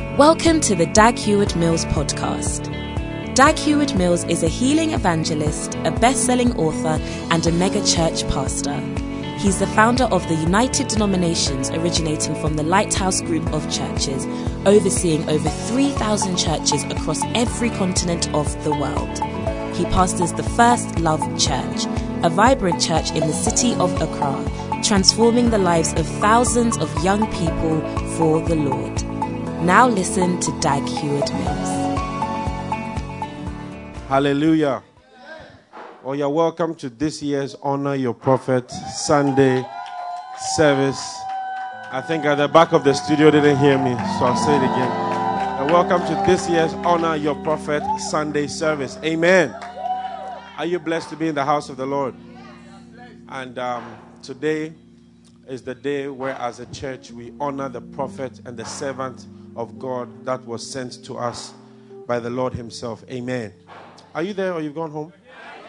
Welcome to the Dag Heward-Mills podcast. Dag Heward-Mills is a healing evangelist, a best-selling author, and a mega-church pastor. He's the founder of the United Denominations, originating from the Lighthouse Group of churches, overseeing over 3,000 churches across every continent of the world. He pastors the First Love Church, a vibrant church in the city of Accra, transforming the lives of thousands of young people for the Lord. Now listen to Dag Heward-Mills. Hallelujah. Well, you're welcome to this year's Honor Your Prophet Sunday service. I think at the back of the studio didn't hear me, so I'll say it again. And welcome to this year's Honor Your Prophet Sunday service. Amen. Are you blessed to be in the house of the Lord? And today is the day where, as a church, we honor the prophet and the servant of God that was sent to us by the Lord himself. Amen. Are you there or you've gone home?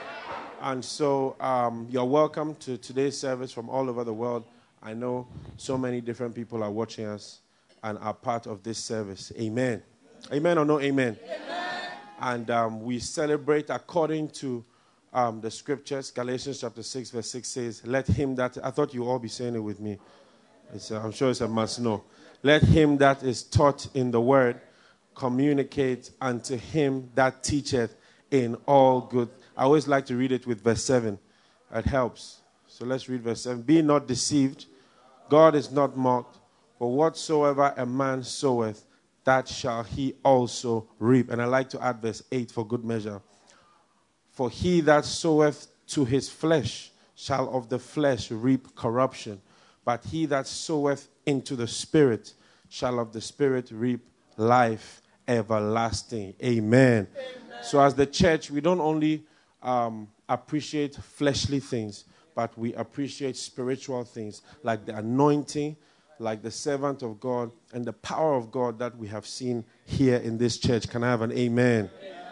And so you're welcome to today's service from all over the world. I know so many different people are watching us and are part of this service. Amen. Amen or no amen? Amen. And we celebrate according to the scriptures. Galatians chapter 6 verse 6 says, let him that, I thought you all be saying it with me. I'm sure it's a must know. Let him that is taught in the word communicate unto him that teacheth in all good. I always like to read it with verse 7. It helps. So let's read verse 7. Be not deceived. God is not mocked. For whatsoever a man soweth, that shall he also reap. And I like to add verse 8 for good measure. For he that soweth to his flesh shall of the flesh reap corruption. But he that soweth into the Spirit shall of the Spirit reap life everlasting. Amen. So as the church, we don't only appreciate fleshly things, but we appreciate spiritual things like the anointing, like the servant of God, and the power of God that we have seen here in this church. Can I have an amen?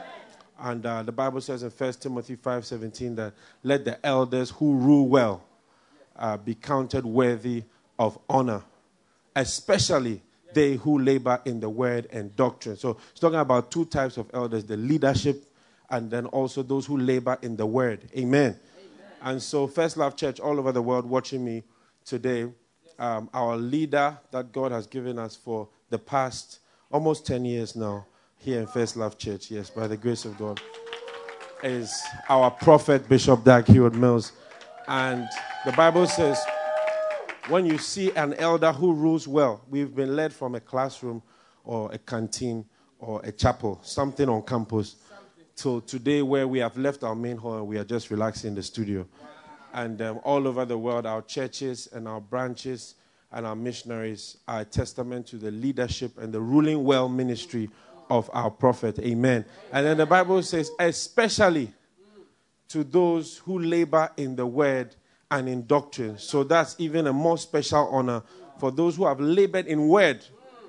And the Bible says in 1 Timothy 5:17 that let the elders who rule well be counted worthy of honor, especially they who labor in the word and doctrine. So it's talking about two types of elders, the leadership and then also those who labor in the word. Amen. And so First Love Church all over the world watching me today, our leader that God has given us for the past almost 10 years now here in First Love Church, yes, by the grace of God, is our prophet, Bishop Dag Heward-Mills. And the Bible says, when you see an elder who rules well, we've been led from a classroom or a canteen or a chapel, something on campus, till today where we have left our main hall and we are just relaxing in the studio. And all over the world, our churches and our branches and our missionaries are a testament to the leadership and the ruling well ministry of our prophet. Amen. And then the Bible says, especially to those who labor in the word and in doctrine. So that's even a more special honor for those who have labored in word.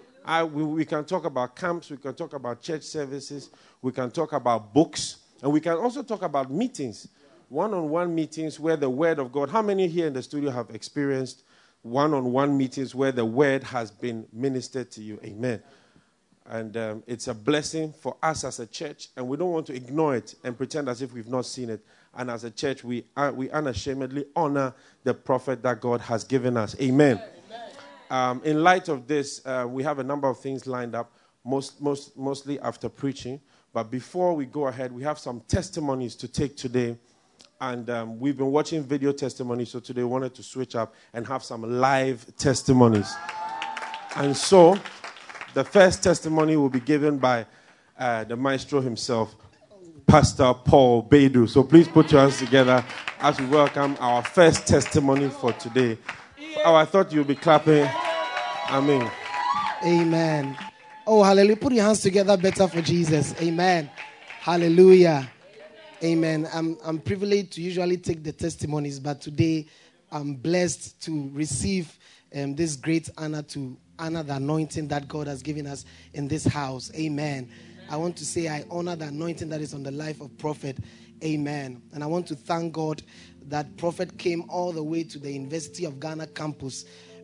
We can talk about camps, we can talk about church services, we can talk about books, and we can also talk about meetings, one-on-one meetings where the word of God. How many here in the studio have experienced one-on-one meetings where the word has been ministered to you? Amen. And it's a blessing for us as a church, and we don't want to ignore it and pretend as if we've not seen it. And as a church, we unashamedly honor the prophet that God has given us. Amen. In light of this, we have a number of things lined up, mostly after preaching. But before we go ahead, we have some testimonies to take today. And we've been watching video testimonies, so today we wanted to switch up and have some live testimonies. And so the first testimony will be given by the maestro himself, Pastor Paul Beidou. So please put your hands together as we welcome our first testimony for today. Oh, I thought you'd be clapping. Amen. Amen. Oh, hallelujah. Put your hands together better for Jesus. Amen. Hallelujah. Amen. I'm privileged to usually take the testimonies, but today I'm blessed to receive this great honor to honor the anointing that God has given us in this house. Amen. I want to say I honor the anointing that is on the life of Prophet. Amen. And I want to thank God that Prophet came all the way to the University of Ghana campus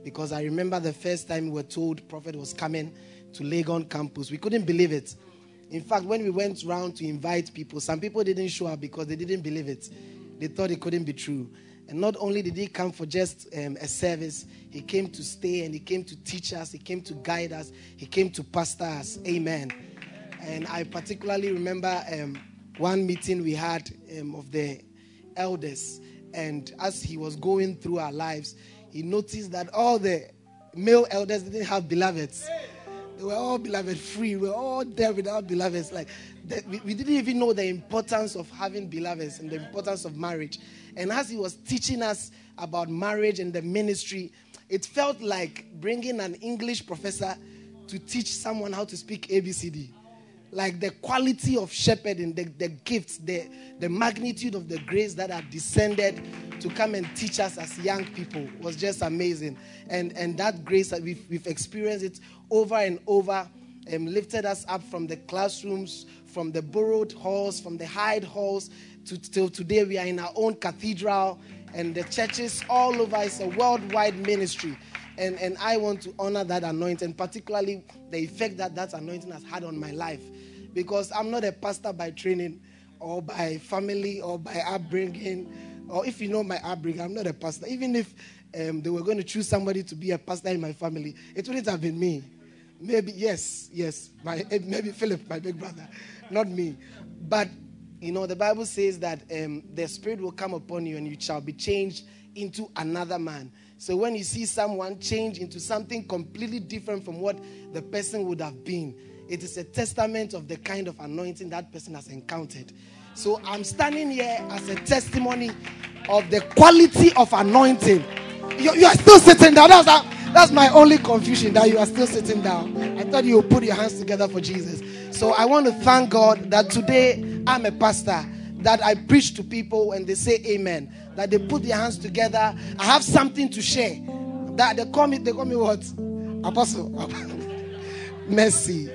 Because I remember the first time we were told Prophet was coming to Legon campus. We couldn't believe it. In fact, when we went around to invite people, some people didn't show up because they didn't believe it. They thought it couldn't be true. And not only did he come for just a service, he came to stay and he came to teach us, he came to guide us, he came to pastor us. Amen. And I particularly remember one meeting we had of the elders. And as he was going through our lives, he noticed that all the male elders didn't have beloveds. They were all beloved free. We were all there without beloveds. Like we didn't even know the importance of having beloveds and the importance of marriage. And as he was teaching us about marriage and the ministry, it felt like bringing an English professor to teach someone how to speak ABCD. Like the quality of shepherding, the gifts, the magnitude of the grace that had descended to come and teach us as young people was just amazing. And that grace that we've experienced it over and over, lifted us up from the classrooms, from the borrowed halls, from the Hyde halls, till today we are in our own cathedral, and the churches all over. It's a worldwide ministry. And I want to honor that anointing, particularly the effect that anointing has had on my life. Because I'm not a pastor by training or by family or by upbringing. Or if you know my upbringing, I'm not a pastor. Even if they were going to choose somebody to be a pastor in my family, it wouldn't have been me. Maybe, yes, maybe Philip, my big brother, not me. But, you know, the Bible says that the Spirit will come upon you and you shall be changed into another man. So when you see someone change into something completely different from what the person would have been, it is a testament of the kind of anointing that person has encountered. So I'm standing here as a testimony of the quality of anointing. You are still sitting down. That's my only confusion, that you are still sitting down. I thought you would put your hands together for Jesus. So I want to thank God that today I'm a pastor, that I preach to people and they say amen, that they put their hands together. I have something to share. That they call me what? Apostle. Mercy.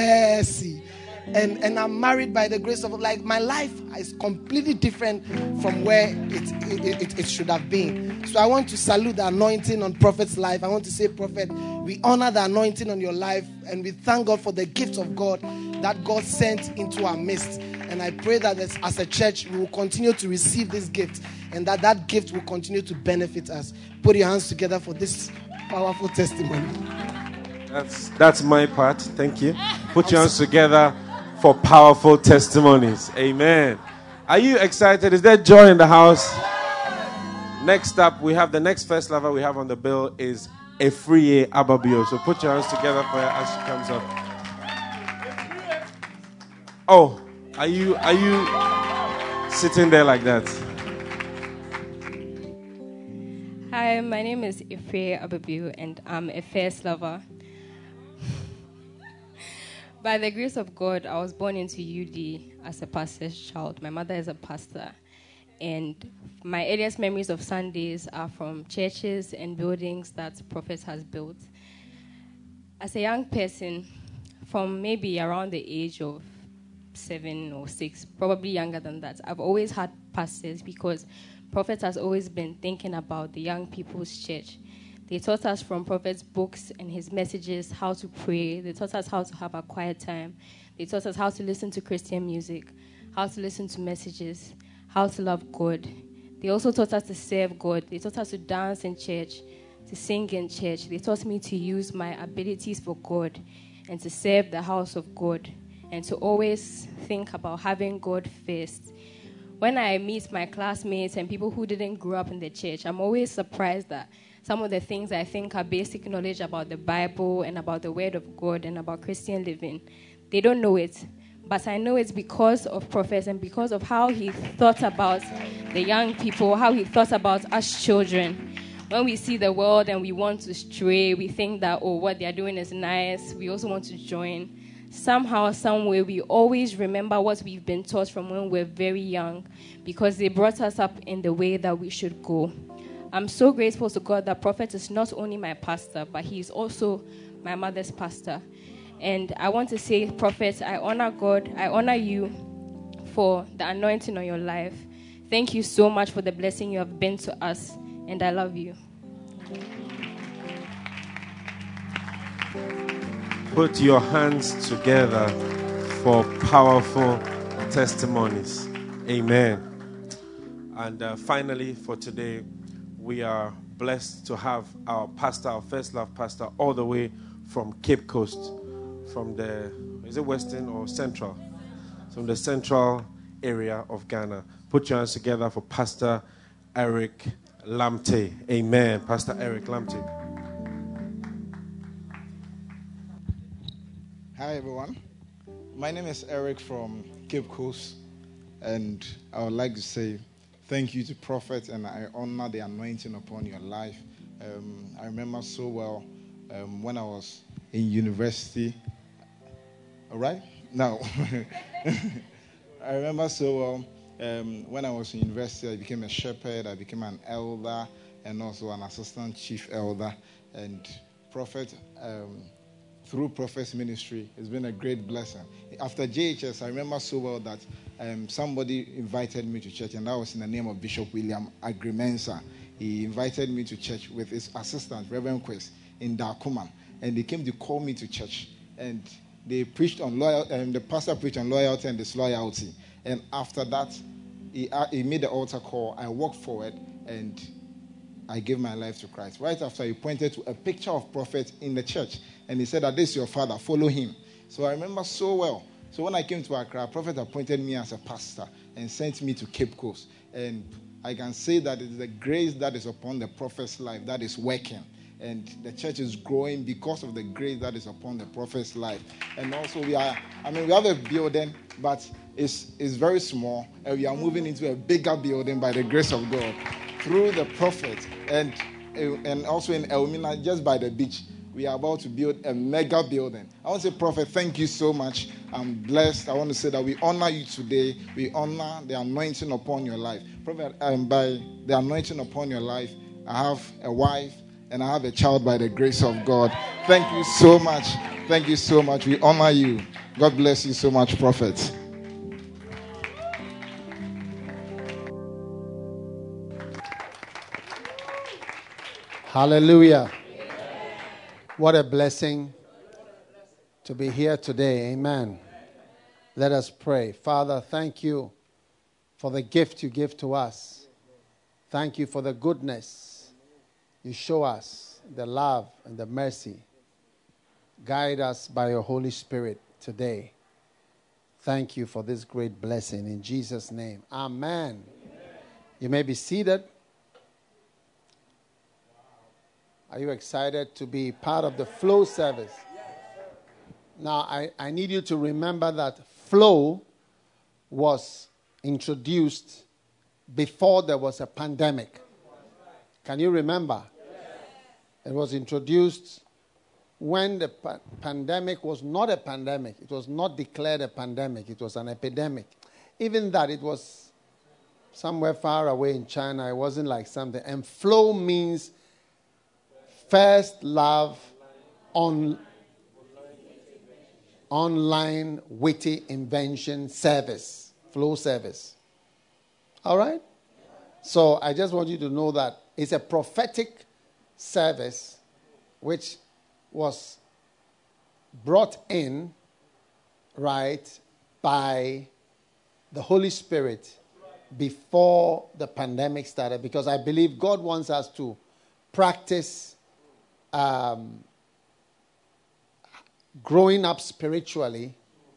And I'm married by the grace of God. Like my life is completely different from where it should have been. So I want to salute the anointing on Prophet's life. I want to say, Prophet, we honor the anointing on your life, and we thank God for the gift of God that God sent into our midst. And I pray that as a church, we will continue to receive this gift, and that gift will continue to benefit us. Put your hands together for this powerful testimony. That's my part. Thank you. Put your hands together for powerful testimonies. Amen. Are you excited? Is there joy in the house? Next up, we have the next first lover we have on the bill is Efriye Ababio. So put your hands together for her as she comes up. Oh, are you sitting there like that? Hi, my name is Efriye Ababio, and I'm a first lover. By the grace of God, I was born into UD as a pastor's child. My mother is a pastor. And my earliest memories of Sundays are from churches and buildings that Prophet has built. As a young person, from maybe around the age of 7 or 6, probably younger than that, I've always had pastors because Prophet has always been thinking about the young people's church. They taught us from Prophet's books and his messages how to pray. They taught us how to have a quiet time. They taught us how to listen to Christian music, how to listen to messages, how to love God. They also taught us to serve God. They taught us to dance in church, to sing in church. They taught me to use my abilities for God and to serve the house of God and to always think about having God first. When I meet my classmates and people who didn't grow up in the church, I'm always surprised that some of the things I think are basic knowledge about the Bible and about the Word of God and about Christian living, they don't know it. But I know it's because of Prophet and because of how he thought about the young people, how he thought about us children. When we see the world and we want to stray, we think that, oh, what they're doing is nice. We also want to join. Somehow, somewhere, we always remember what we've been taught from when we're very young because they brought us up in the way that we should go. I'm so grateful to God that Prophet is not only my pastor, but he's also my mother's pastor. And I want to say, Prophet, I honor God. I honor you for the anointing on your life. Thank you so much for the blessing you have been to us. And I love you. Put your hands together for powerful testimonies. Amen. And finally, for today, we are blessed to have our pastor, our First Love pastor, all the way from Cape Coast, from the, is it Western or Central? From the central area of Ghana. Put your hands together for Pastor Eric Lamptey. Amen. Pastor Eric Lamptey. Hi, everyone. My name is Eric from Cape Coast, and I would like to say thank you to Prophet, and I honor the anointing upon your life. I remember so well when I was in university. All right? Now, I remember so well when I was in university, I became a shepherd, I became an elder, and also an assistant chief elder. And Prophet, through Prophet's ministry, it's been a great blessing. After JHS, I remember so well that somebody invited me to church, and that was in the name of Bishop William Agrimensa. He invited me to church with his assistant, Reverend Quest, in Dakuman, and they came to call me to church. And they preached on loyalty, and the pastor preached on loyalty and disloyalty. And after that, he made the altar call. I walked forward, and I gave my life to Christ. Right after, he pointed to a picture of Prophet in the church, and he said that this is your father, follow him. So I remember so well. So when I came to Accra, Prophet appointed me as a pastor and sent me to Cape Coast. And I can say that it is the grace that is upon the Prophet's life that is working. And the church is growing because of the grace that is upon the Prophet's life. And also we have a building, but it's very small, and we are moving into a bigger building by the grace of God through the Prophet. And also in Elmina, just by the beach, we are about to build a mega building. I want to say, Prophet, thank you so much. I'm blessed. I want to say that we honor you today. We honor the anointing upon your life. Prophet, by the anointing upon your life, I have a wife and I have a child by the grace of God. Thank you so much. Thank you so much. We honor you. God bless you so much, Prophet. Hallelujah. What a blessing to be here today. Amen. Let us pray. Father, thank you for the gift you give to us. Thank you for the goodness you show us, the love and the mercy. Guide us by your Holy Spirit today. Thank you for this great blessing in Jesus' name. Amen. You may be seated. Are you excited to be part of the flow service? Now, I need you to remember that flow was introduced before there was a pandemic. Can you remember? It was introduced when the pandemic was not a pandemic. It was not declared a pandemic. It was an epidemic. Even that, it was somewhere far away in China. It wasn't like something. And flow means First Love online witty invention service. Flow service. All right? So I just want you to know that it's a prophetic service which was brought in, right, by the Holy Spirit before the pandemic started, because I believe God wants us to practice growing up spiritually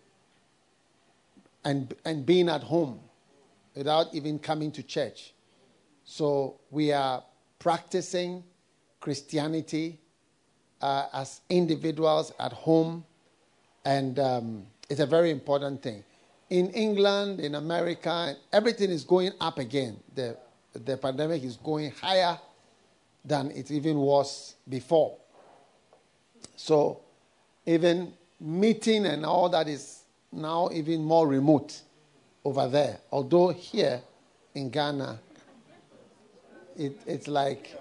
and being at home without even coming to church. So we are practicing Christianity as individuals at home, and it's a very important thing. In England, in America, everything is going up again. The pandemic is going higher than it even was before. So even meeting and all that is now even more remote over there. Although here in Ghana, it's like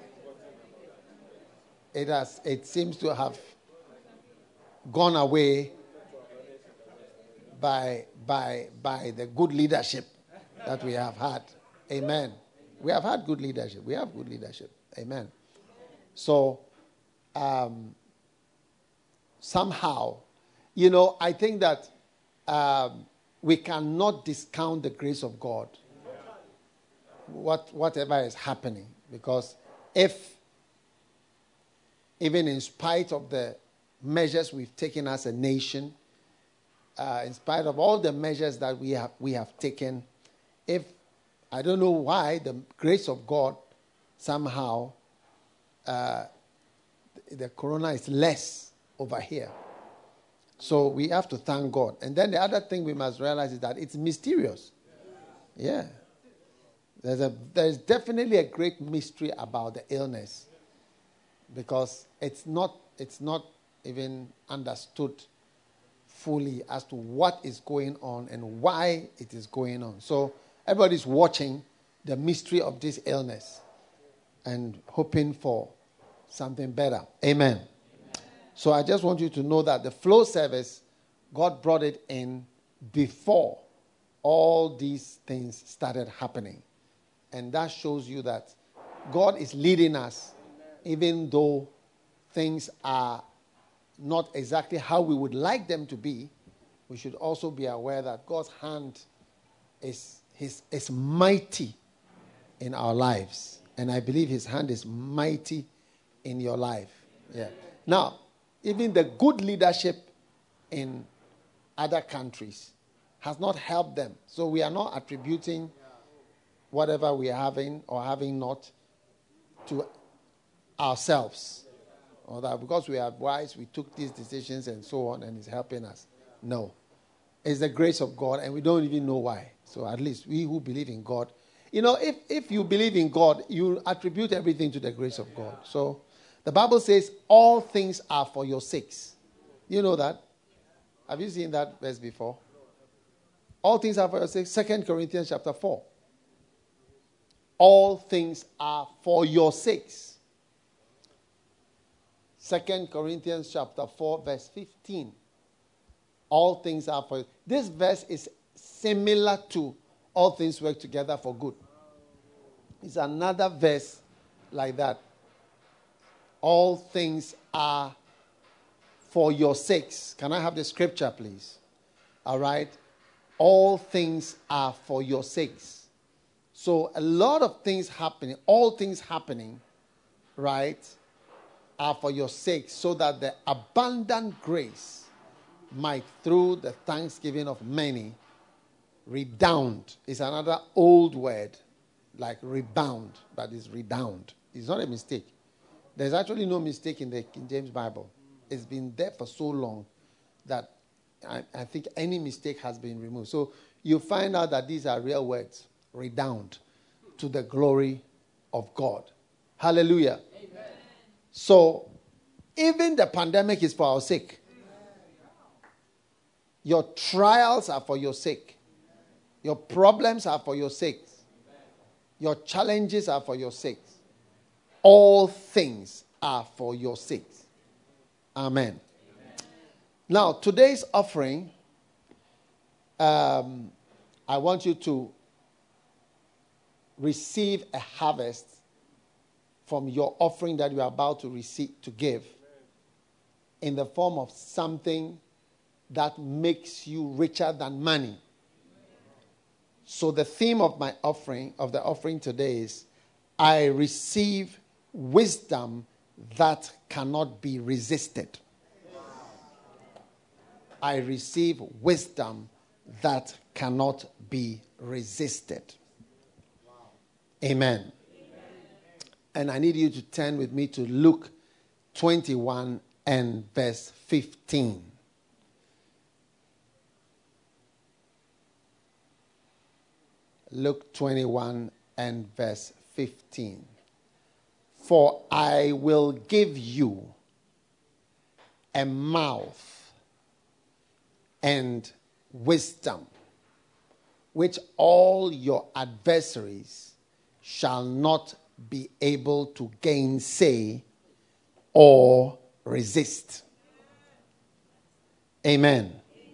it seems to have gone away by the good leadership that we have had. Amen. We have had good leadership. We have good leadership. Amen. So somehow I think that we cannot discount the grace of God, whatever is happening. Because if, even in spite of the measures we've taken as a nation, in spite of all the measures that we have taken, if I don't know why the grace of God somehow the corona is less over here. So we have to thank God. And then the other thing we must realize is that it's mysterious. Yeah. There's definitely a great mystery about the illness, because it's not even understood fully as to what is going on and why it is going on. So everybody's watching the mystery of this illness and hoping for something better. Amen. So I just want you to know that the flow service, God brought it in before all these things started happening. And that shows you that God is leading us, even though things are not exactly how we would like them to be. We should also be aware that God's hand is mighty in our lives. And I believe his hand is mighty in your life. Yeah. Now, even the good leadership in other countries has not helped them. So we are not attributing whatever we are having or having not to ourselves. Or that because we are wise, we took these decisions and so on, and it's helping us. No. It's the grace of God, and we don't even know why. So at least we who believe in God, if you believe in God, you attribute everything to the grace of God. So the Bible says all things are for your sakes. You know that? Have you seen that verse before? All things are for your sakes. 2 Corinthians chapter 4. All things are for your sakes. 2 Corinthians chapter 4 verse 15. All things are for you. This verse is similar to all things work together for good. It's another verse like that. All things are for your sakes. Can I have the scripture, please? All right. All things are for your sakes. So a lot of things happening, all things happening, right, are for your sakes, so that the abundant grace might, through the thanksgiving of many, redound. Is another old word, like rebound, but it's redound. It's not a mistake. There's actually no mistake in the King James Bible. It's been there for so long that I think any mistake has been removed. So you find out that these are real words. Redound to the glory of God. Hallelujah. Amen. So even the pandemic is for our sake. Your trials are for your sake. Your problems are for your sake. Your challenges are for your sake. All things are for your sake. Amen. Now, today's offering, I want you to receive a harvest from your offering that you are about to receive, to give, in the form of something that makes you richer than money. So the theme of my offering, of the offering today, is I receive wisdom that cannot be resisted. I receive wisdom that cannot be resisted. Amen. And I need you to turn with me to Luke 21 and verse 15. Luke 21 and verse 15. For I will give you a mouth and wisdom, which all your adversaries shall not be able to gainsay or resist. Amen.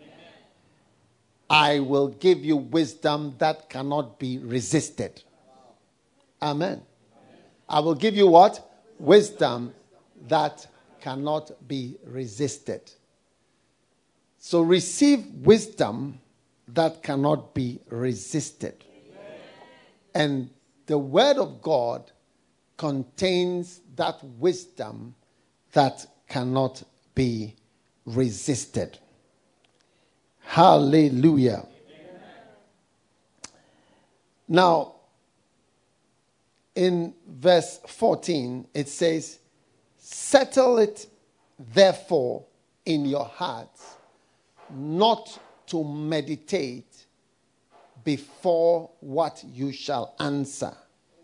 I will give you wisdom that cannot be resisted. Amen. I will give you what? Wisdom that cannot be resisted. So receive wisdom that cannot be resisted. And the word of God contains that wisdom that cannot be resisted. Hallelujah. Now, in verse 14, it says, settle it therefore in your hearts, not to meditate before what you shall answer.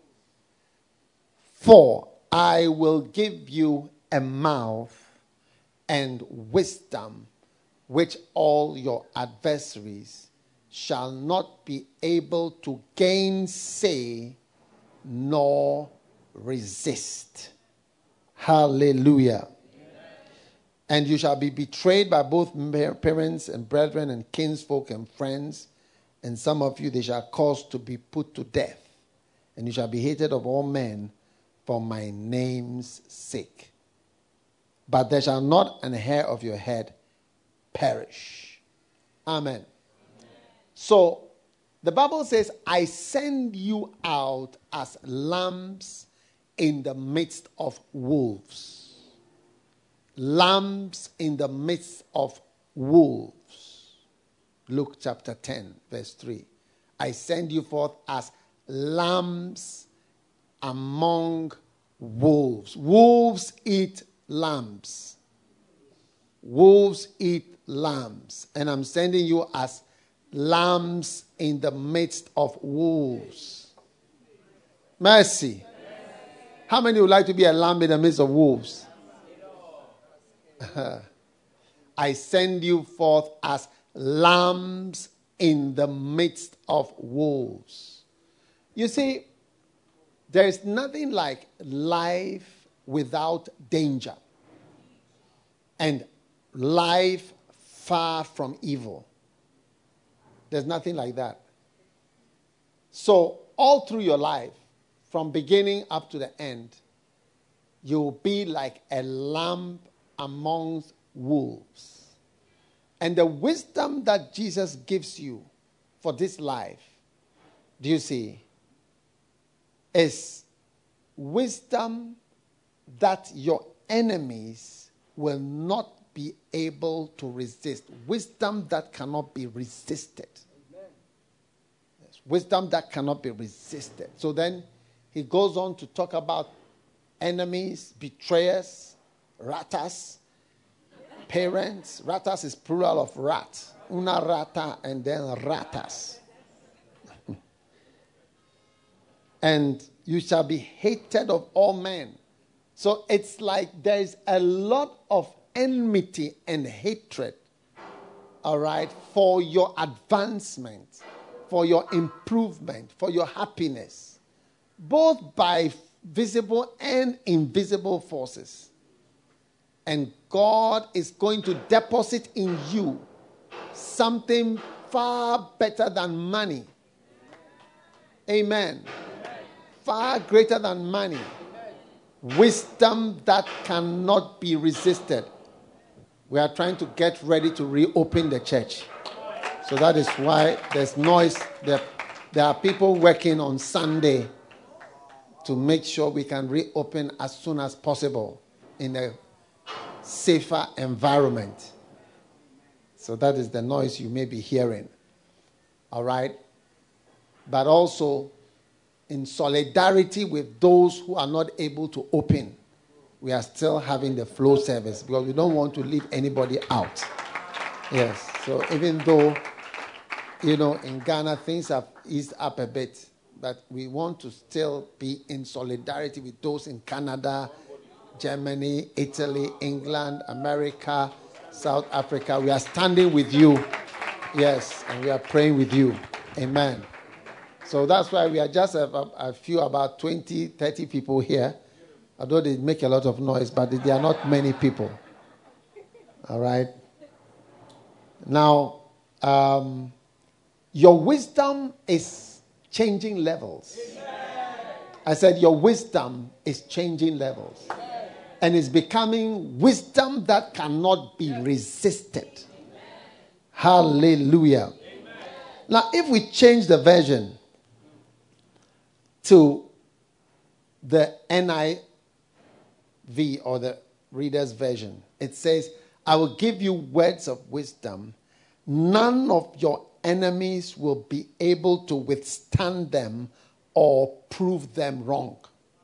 For I will give you a mouth and wisdom which all your adversaries shall not be able to gainsay nor resist. Hallelujah. And you shall be betrayed by both parents and brethren and kinsfolk and friends, and some of you they shall cause to be put to death, and you shall be hated of all men for my name's sake. But there shall not an hair of your head perish. Amen. So, the Bible says, I send you out as lambs in the midst of wolves. Lambs in the midst of wolves. Luke chapter 10, verse 3. I send you forth as lambs among wolves. Wolves eat lambs. Wolves eat lambs. And I'm sending you as lambs in the midst of wolves. Mercy. How many would like to be a lamb in the midst of wolves? I send you forth as lambs in the midst of wolves. You see, there is nothing like life without danger and life far from evil. There's nothing like that. So all through your life, from beginning up to the end, you'll be like a lamb amongst wolves. And the wisdom that Jesus gives you for this life, do you see, is wisdom that your enemies will not be able to resist. Wisdom that cannot be resisted. Yes, wisdom that cannot be resisted. So then he goes on to talk about enemies, betrayers, ratas, parents. Ratas is plural of rat. Una rata and then ratas. And you shall be hated of all men. So it's like there is a lot of enmity and hatred, all right, for your advancement, for your improvement, for your happiness, both by visible and invisible forces. And God is going to deposit in you something far better than money. Amen. Far greater than money. Wisdom that cannot be resisted. We are trying to get ready to reopen the church. So that is why there's noise. There are people working on Sunday to make sure we can reopen as soon as possible in a safer environment. So that is the noise you may be hearing. All right? But also, in solidarity with those who are not able to open, we are still having the flow service because we don't want to leave anybody out. Yes. So even though, in Ghana things have eased up a bit, but we want to still be in solidarity with those in Canada, Germany, Italy, England, America, South Africa. We are standing with you. Yes. And we are praying with you. Amen. So that's why we are just a few, about 20, 30 people here. Although they make a lot of noise, but they are not many people. All right? Now, your wisdom is changing levels. I said your wisdom is changing levels. And it's becoming wisdom that cannot be resisted. Hallelujah. Amen. Now, if we change the version to the NIV or the Reader's Version, it says, I will give you words of wisdom. None of your enemies will be able to withstand them or prove them wrong.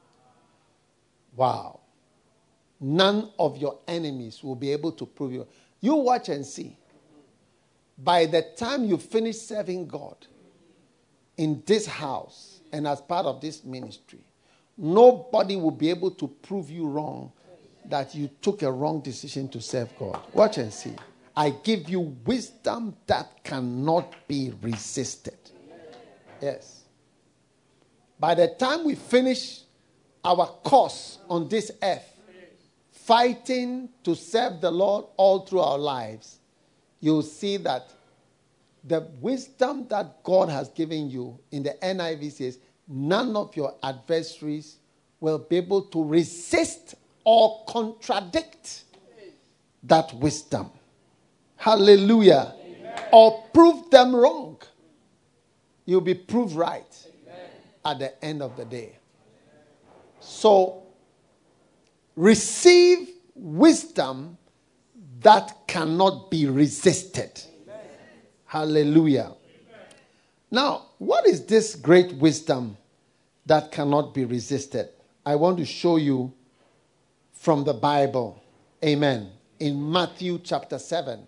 Wow. None of your enemies will be able to prove you. You watch and see. By the time you finish serving God in this house and as part of this ministry, nobody will be able to prove you wrong that you took a wrong decision to serve God. Watch and see. I give you wisdom that cannot be resisted. Yes. By the time we finish our course on this earth, fighting to serve the Lord all through our lives, you'll see that the wisdom that God has given you in the NIV says, none of your adversaries will be able to resist or contradict that wisdom. Hallelujah. Amen. Or prove them wrong. You'll be proved right. Amen. At the end of the day. So, receive wisdom that cannot be resisted. Amen. Hallelujah. Amen. Now, what is this great wisdom that cannot be resisted? I want to show you from the Bible. Amen. In Matthew chapter 7.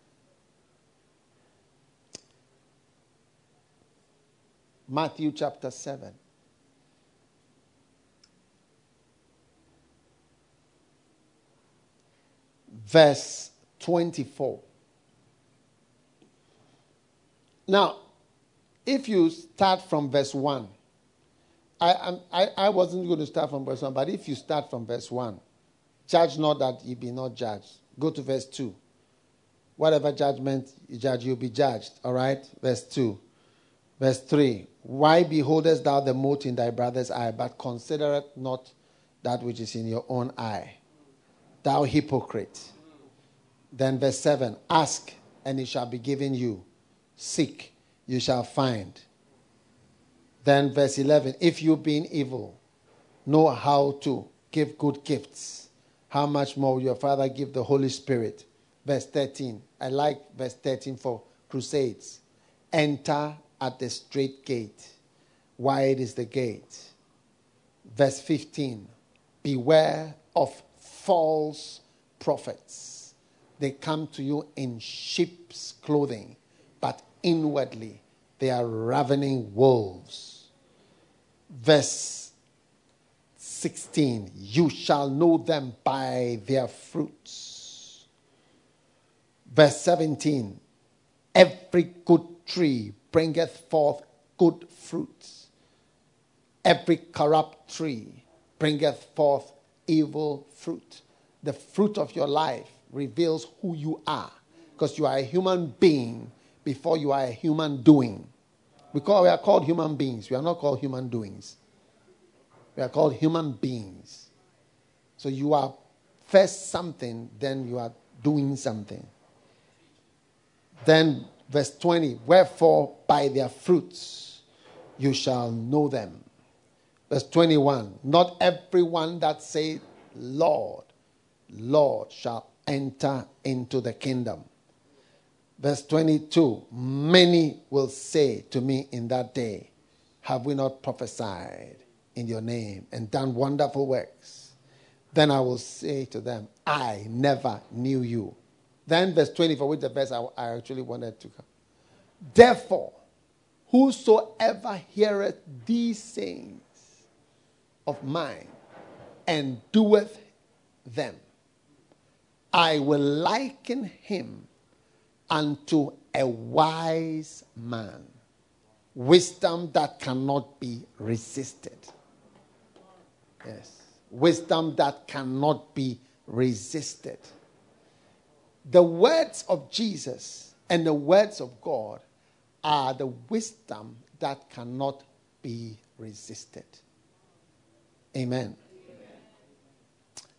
Matthew chapter 7. Verse 24. Now, if you start from verse 1, I wasn't going to start from verse 1, but if you start from verse 1, judge not that ye be not judged. Go to verse 2. Whatever judgment you judge, you'll be judged. All right? Verse 2. Verse 3. Why beholdest thou the mote in thy brother's eye, but considereth not that which is in your own eye? Thou hypocrite. Then verse 7. Ask, and it shall be given you. Seek, you shall find. Then verse 11. If you being evil, know how to give good gifts, how much more will your Father give the Holy Spirit? Verse 13. I like verse 13 for crusades. Enter at the straight gate. Wide is the gate. Verse 15. Beware of false prophets. They come to you in sheep's clothing, but inwardly they are ravening wolves. Verse 16. You shall know them by their fruits. Verse 17. Every good tree bringeth forth good fruits. Every corrupt tree bringeth forth evil fruit. The fruit of your life reveals who you are, because you are a human being before you are a human doing. We are called human beings. We are not called human doings. We are called human beings. So you are first something, then you are doing something. Then verse 20, wherefore by their fruits you shall know them. Verse 21, not everyone that saith, Lord, Lord, shall enter into the kingdom. Verse 22, many will say to me in that day, have we not prophesied in your name and done wonderful works? Then I will say to them, I never knew you. Then verse 24, which the verse I actually wanted to come. Therefore, whosoever heareth these sayings of mine and doeth them, I will liken him unto a wise man. Wisdom that cannot be resisted. Yes. Wisdom that cannot be resisted. The words of Jesus and the words of God are the wisdom that cannot be resisted. Amen.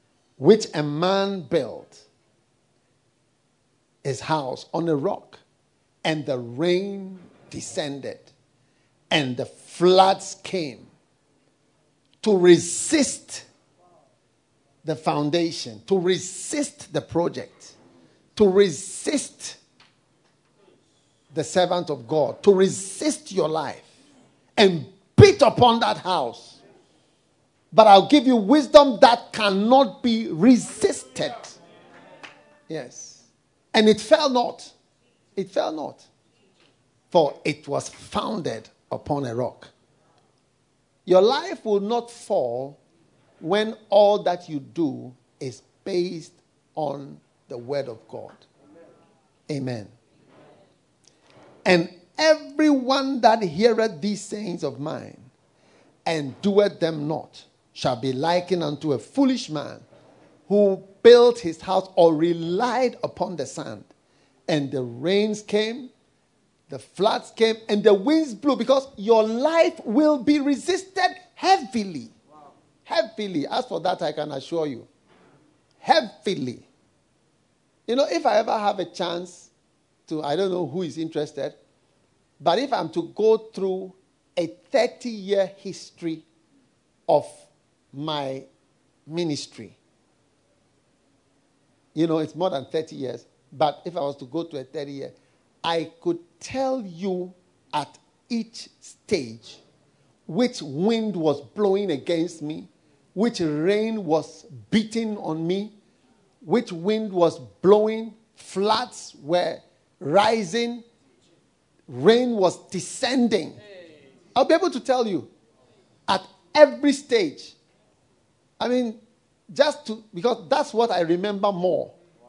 Which a man built his house on a rock. and the rain descended, and the floods came to resist the foundation, to resist the project, to resist the servant of God, to resist your life and beat upon that house. But I'll give you wisdom that cannot be resisted. Yes. And it fell not. It fell not. For it was founded upon a rock. Your life will not fall when all that you do is based on the word of God. Amen. And everyone that heareth these sayings of mine and doeth them not shall be likened unto a foolish man who built his house or relied upon the sand. And the rains came, the floods came, and the winds blew, because your life will be resisted heavily. Wow. Heavily. As for that, I can assure you. Heavily. You know, if I ever have a chance to, I don't know who is interested, but if I'm to go through a 30-year history of my ministry, you know, it's more than 30 years, but if I was to go to a 30-year, I could tell you at each stage which wind was blowing against me, which rain was beating on me, which wind was blowing, floods were rising, rain was descending. I'll be able to tell you at every stage. I mean, because that's what I remember more.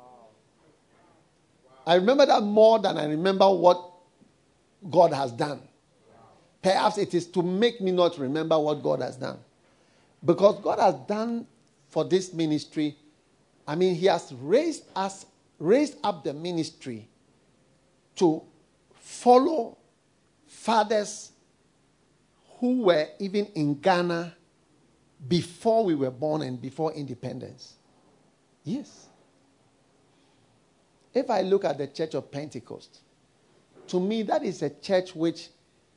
I remember that more than I remember what God has done. Perhaps it is to make me not remember what God has done. Because God has done for this ministry, I mean, He has raised up the ministry to follow fathers who were even in Ghana before we were born and before independence. Yes. If I look at the Church of Pentecost, to me that is a church which,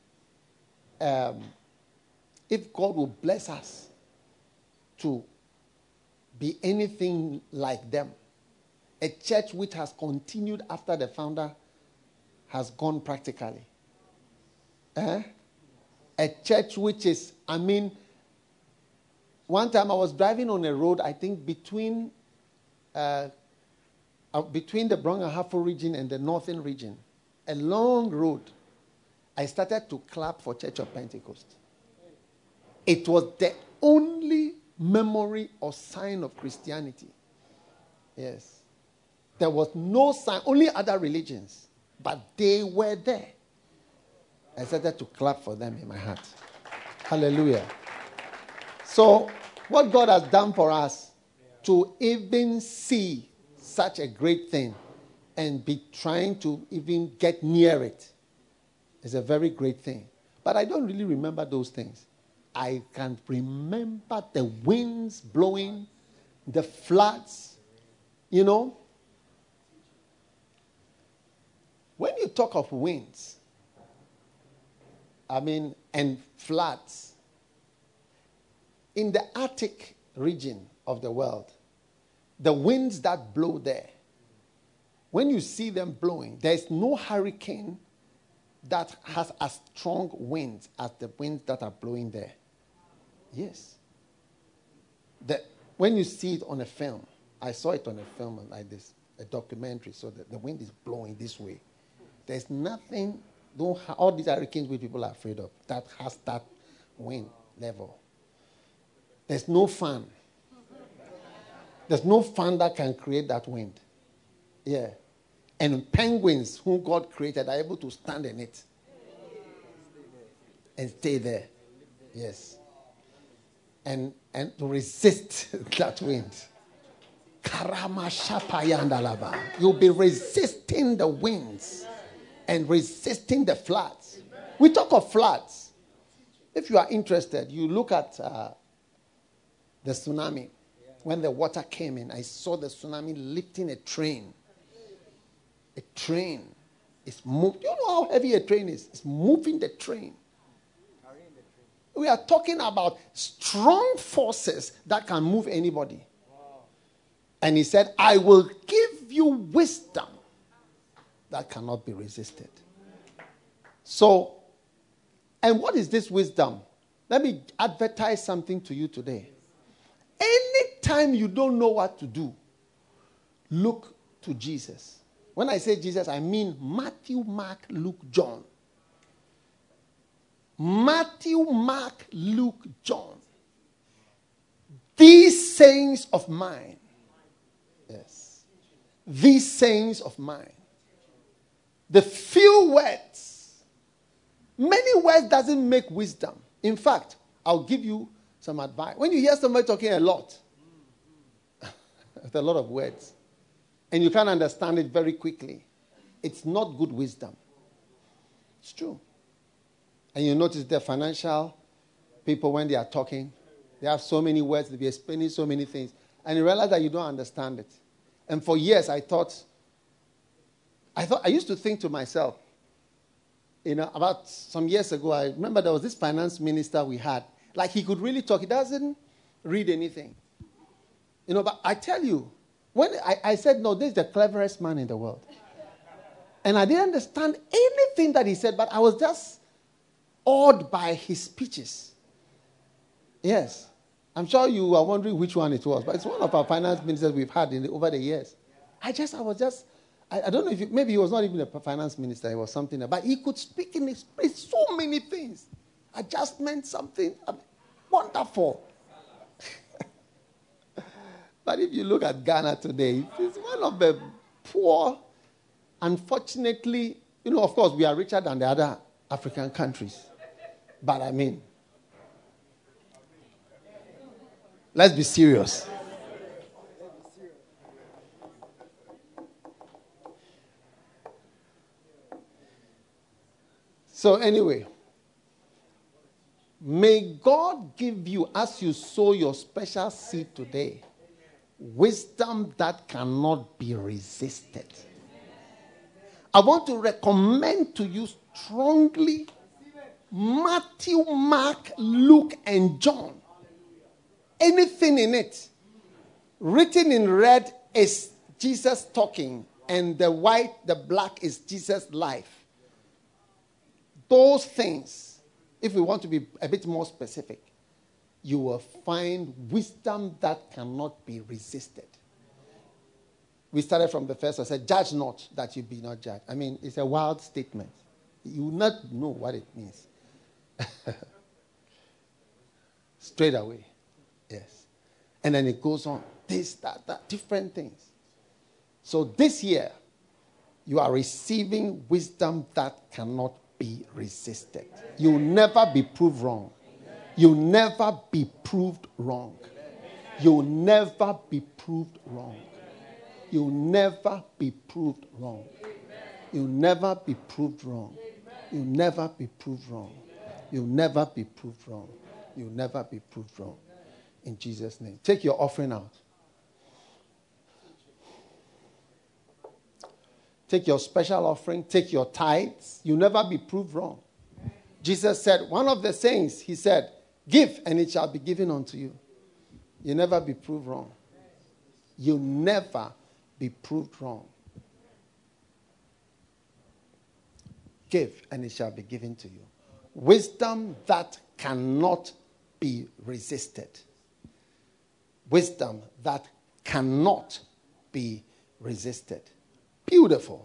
if God will bless us to be anything like them, a church which has continued after the founder has gone practically. A church which is, I mean, one time I was driving on a road, I think between the Brong Ahafo region and the northern region, a long road, I started to clap for Church of Pentecost. It was the only memory or sign of Christianity. Yes. There was no sign, only other religions, but they were there. I started to clap for them in my heart. Hallelujah. So, what God has done for us to even see such a great thing and be trying to even get near it is a very great thing. But I don't really remember those things. I can remember the winds blowing, the floods, you know. When you talk of winds, I mean, and floods, in the Arctic region of the world, the winds that blow there, when you see them blowing, there's no hurricane that has as strong winds as the winds that are blowing there. Yes. When you see it on a film, I saw it on a film like this, a documentary, so that the wind is blowing this way. There's nothing, all these hurricanes which people are afraid of, that has that wind level. There's no fan. There's no fan that can create that wind. Yeah. And penguins whom God created are able to stand in it and stay there. Yes. And to resist that wind. You'll be resisting the winds and resisting the floods. We talk of floods. If you are interested, you look at the tsunami. When the water came in, I saw the tsunami lifting a train. A train. It's you know how heavy a train is? It's moving the train. We are talking about strong forces that can move anybody. And he said, I will give you wisdom that cannot be resisted. So, and what is this wisdom? Let me advertise something to you today. Anytime you don't know what to do, look to Jesus. When I say Jesus, I mean Matthew, Mark, Luke, John. Matthew, Mark, Luke, John. These sayings of mine. Yes. These sayings of mine. The few words. Many words doesn't make wisdom. In fact, I'll give you some advice. When you hear somebody talking a lot, with a lot of words, and you can't understand it very quickly, it's not good wisdom. It's true. And you notice the financial people, when they are talking, they have so many words, they're explaining so many things. And you realize that you don't understand it. And for years, I used to think to myself, about some years ago, I remember there was this finance minister we had. Like, he could really talk. He doesn't read anything. But I tell you, when I said, no, this is the cleverest man in the world. And I didn't understand anything that he said, but I was just awed by his speeches. Yes. I'm sure you are wondering which one it was, but it's one of our finance ministers we've had over the years. I don't know if maybe he was not even a finance minister, he was something else, but he could speak in his place so many things. Adjustment, something wonderful. But if you look at Ghana today, it's one of the poor, unfortunately, of course, we are richer than the other African countries. But I mean, let's be serious. So anyway, may God give you, as you sow your special seed today, wisdom that cannot be resisted. I want to recommend to you strongly Matthew, Mark, Luke, and John. Anything in it written in red is Jesus talking, and the white, the black is Jesus' life. Those things, if we want to be a bit more specific, you will find wisdom that cannot be resisted. We started from the first. I said, judge not that you be not judged. I mean, it's a wild statement. You will not know what it means. Straight away. Yes. And then it goes on. This, that, different things. So this year, you are receiving wisdom that cannot be resisted. You'll never be proved wrong. You'll never be proved wrong. You'll never be proved wrong. You'll never be proved wrong. You'll never be proved wrong. You'll never be proved wrong. You'll never be proved wrong. You'll never be proved wrong. In Jesus' name. Take your offering out. Take your special offering. Take your tithes. You'll never be proved wrong. Jesus said, one of the sayings, he said, give and it shall be given unto you. You'll never be proved wrong. You'll never be proved wrong. Give and it shall be given to you. Wisdom that cannot be resisted. Wisdom that cannot be resisted. Beautiful.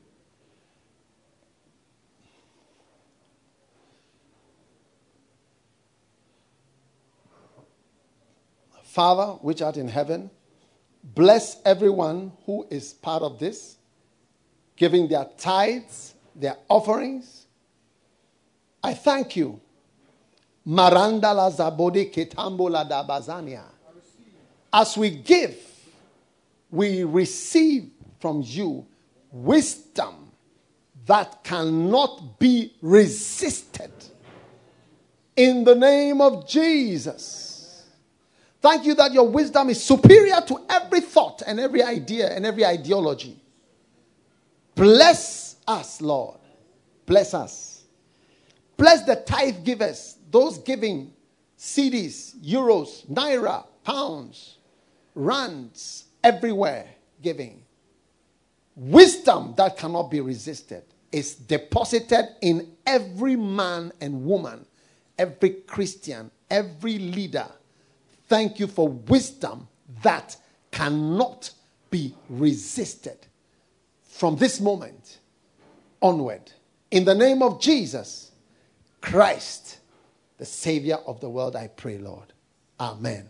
Father, which art in heaven, bless everyone who is part of this, giving their tithes, their offerings. I thank you. Maranda la zabode ketambo la dabazania. As we give, we receive from you wisdom that cannot be resisted. In the name of Jesus. Thank you that your wisdom is superior to every thought and every idea and every ideology. Bless us, Lord. Bless us. Bless the tithe givers, those giving cedis, euros, naira, pounds, rands, everywhere giving. Wisdom that cannot be resisted is deposited in every man and woman, every Christian, every leader. Thank you for wisdom that cannot be resisted from this moment onward. In the name of Jesus Christ, the Savior of the world, I pray, Lord. Amen.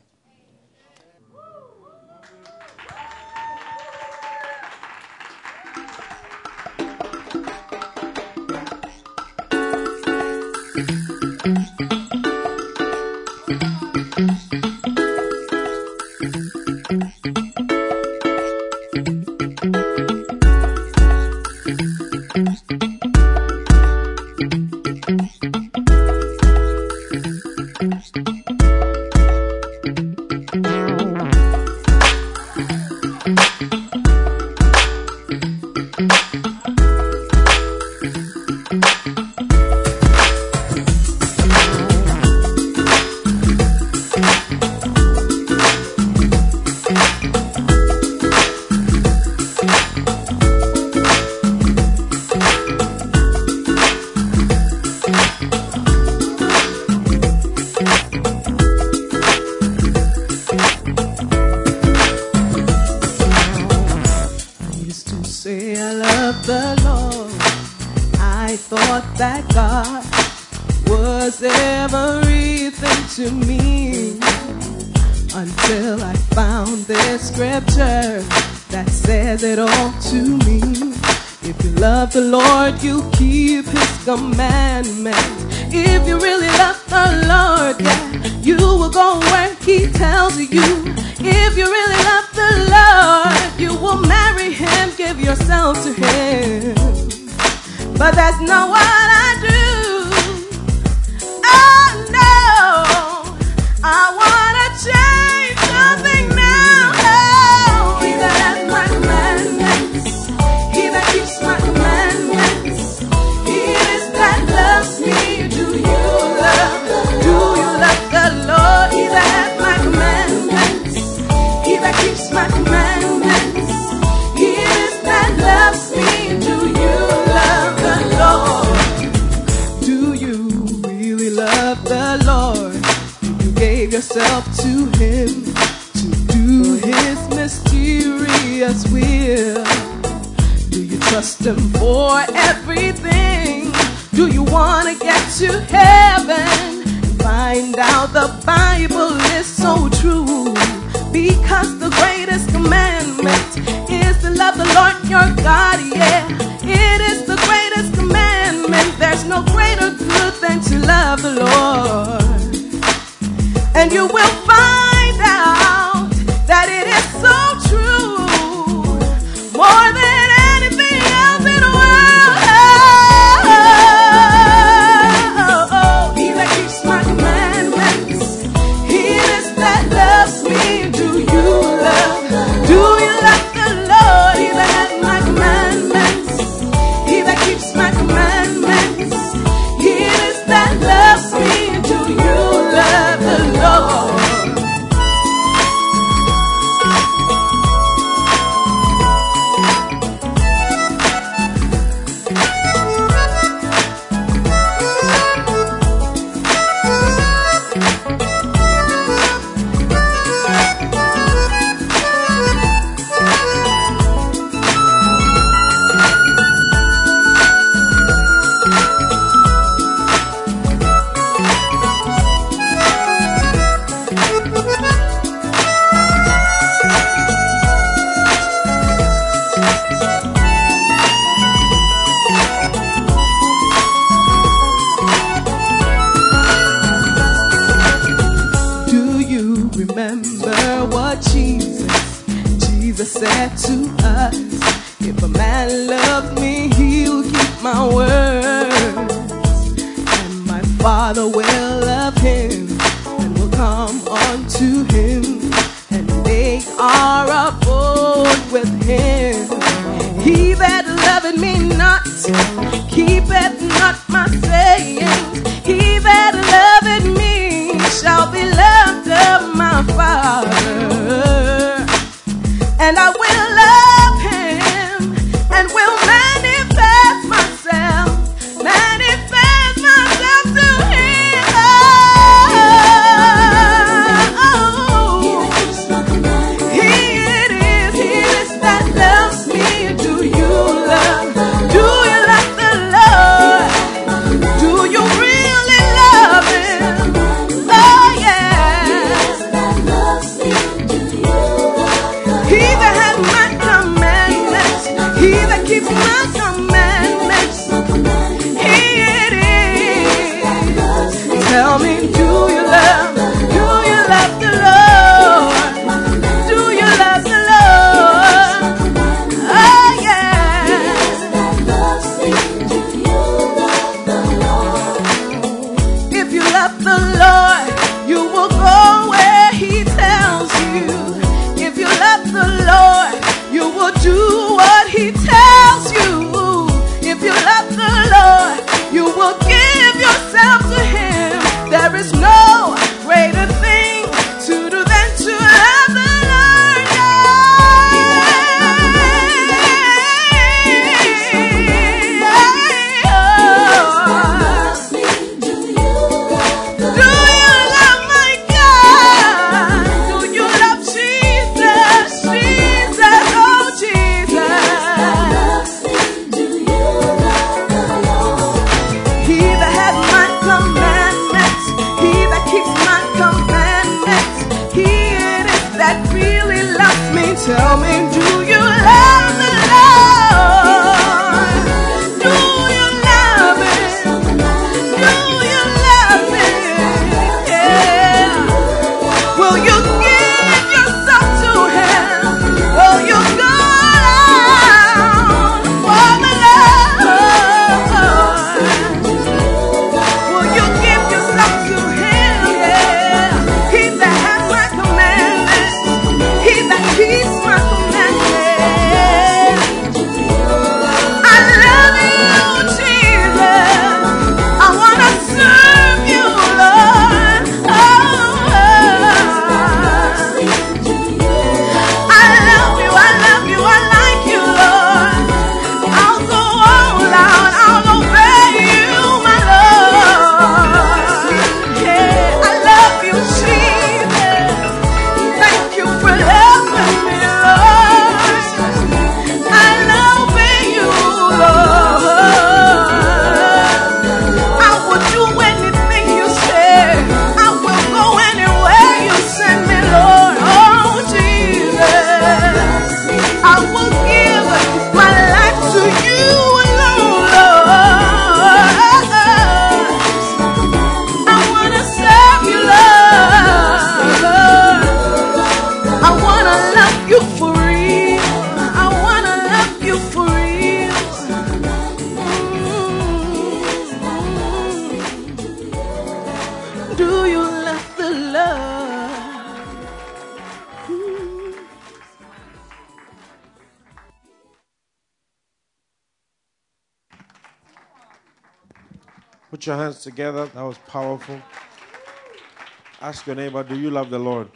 The Lord, you keep his commandments. If you really love the Lord, yeah, you will go where he tells you. If you really love the Lord, you will marry him, give yourself to him. But that's not what I do. Oh no, I want to change something now. Oh, he that has my commandments, he that keeps my commandments, loves me. Do you love the Lord? He that has my commandments, he that keeps my commandments, he is that loves me. Do you love the Lord? Do you really love the Lord? You gave yourself to him to do his mysterious will. Do you trust him for everything? Do you want to get to heaven? Find out the Bible is so true. Because the greatest commandment is to love the Lord your God, yeah. It is the greatest commandment. There's no greater good than to love the Lord. And you will find out that it is so true. More than anything else in the world. Said to us, if a man loves me, he'll keep my words, and my Father will love him, and will come unto him, and make our abode with him. He that loveth me not not keepeth not my sayings, he that loveth me shall be loved of my Father. And I will love him and will manifest myself to him. He it is that loves me. Do you love the Lord? Do you really love him? Oh yeah. He that has my commandments, he that keeps my commandments, he it is. Tell me, do you love the Lord? Do you love the Lord? Oh yeah. If you love the Lord, you will go where he tells you. If you love the Lord, you will do what he tells you. If you love the Lord, you will give yourself to him. There is no greater thing to do than to love the Lord. Do you love my God? Do you love Jesus? Jesus, oh Jesus. He that has my commandments, he that keeps my commandments, he it is that really loves me. Tell me, do you love the Lord? Do you love him? Do you love him? Yeah. Will you give yourself to him? Will you go down for the Lord? Will you give yourself to him? Yeah. He that has my commandments, he that keeps my commandments. I love you, Jesus. I want to serve you, Lord. Oh, I love you, I love you, I like you, Lord. I'll go all out, I'll obey you, my Lord. Yeah, I love you, Jesus. Thank you for loving me, Lord. I'll obey you, Lord. I will do anything you say. I will go anywhere you send me, Lord. Oh, Jesus. I will give my life to you alone, Lord. I want to serve you, Lord. I want to love you for real. I want to love you for real. Do you love the Lord? Put your hands together. That was powerful. Ask your neighbor, do you love the Lord?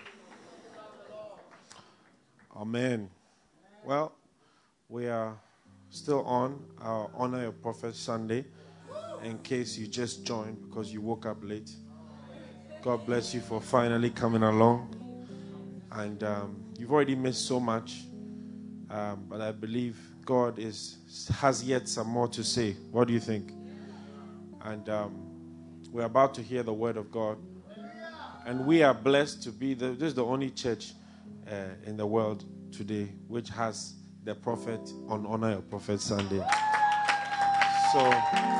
Amen. Well, we are still on our Honor Your Prophet Sunday. In case you just joined because you woke up late, God bless you for finally coming along. And you've already missed so much, but I believe God has yet some more to say. What do you think? And we're about to hear the word of God. And we are blessed to be this is the only church in the world today which has the prophet on Honor Your Prophet Sunday. So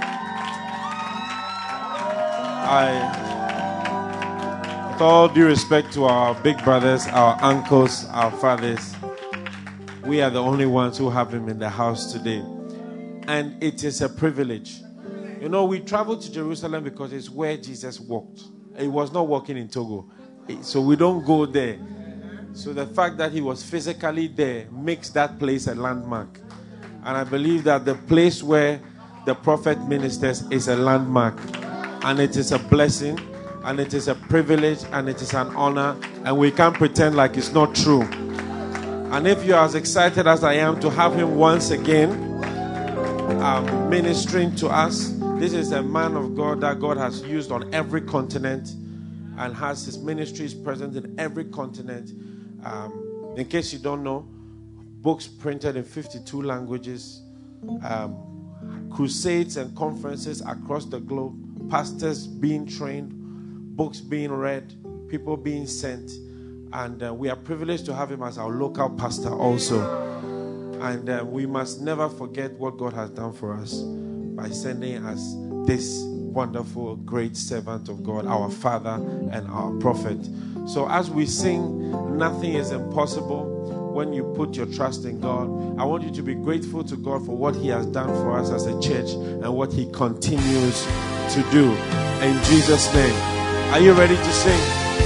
with all due respect to our big brothers, our uncles, our fathers, we are the only ones who have him in the house today. And it is a privilege. You know, we traveled to Jerusalem because it's where Jesus walked. He was not walking in Togo. So we don't go there. So the fact that he was physically there makes that place a landmark. And I believe that the place where the prophet ministers is a landmark. And it is a blessing. And it is a privilege. And it is an honor. And we can't pretend like it's not true. And if you're as excited as I am to have him once again ministering to us, this is a man of God that God has used on every continent and has his ministries present in every continent. In case you don't know, books printed in 52 languages, crusades and conferences across the globe, pastors being trained, books being read, people being sent. And we are privileged to have him as our local pastor also. And we must never forget what God has done for us by sending us this wonderful, great servant of God, our Father and our prophet. So as we sing, nothing is impossible when you put your trust in God. I want you to be grateful to God for what he has done for us as a church and what he continues to do. In Jesus' name. Are you ready to sing?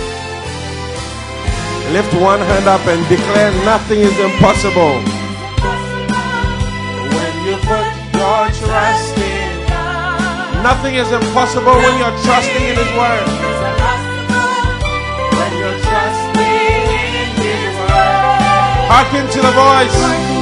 Lift one hand up and declare nothing is impossible. When you put your trust in God. Nothing is impossible when you're trusting in his word. When you're trusting in his word. Hearken to the voice.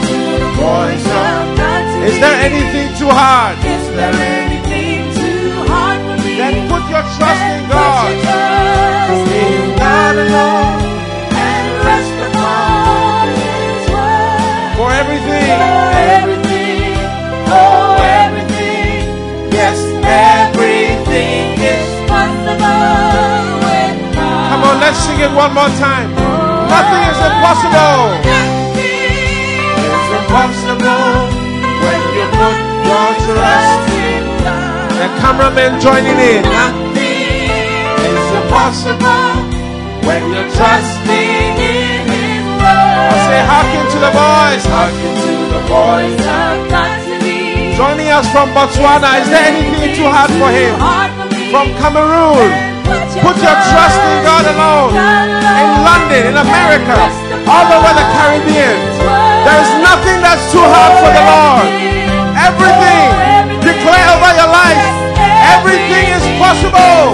Is there anything too hard? Is there anything too hard for me? Then put your trust in God. In God alone. For everything, yes, everything is possible with God. Come on, let's sing it one more time. Nothing is impossible. Nothing is impossible when you put your trust in God. The cameraman joining in. Nothing is impossible when you're trusting in his word. I'll say hearken to the voice. Hearken to the voice of God to me. Joining us from Botswana, is there anything too hard for him? From Cameroon, put your trust in God alone. In London, in America, all over the Caribbean, there is nothing that's too hard for the Lord. Everything, declare over your life, everything is possible.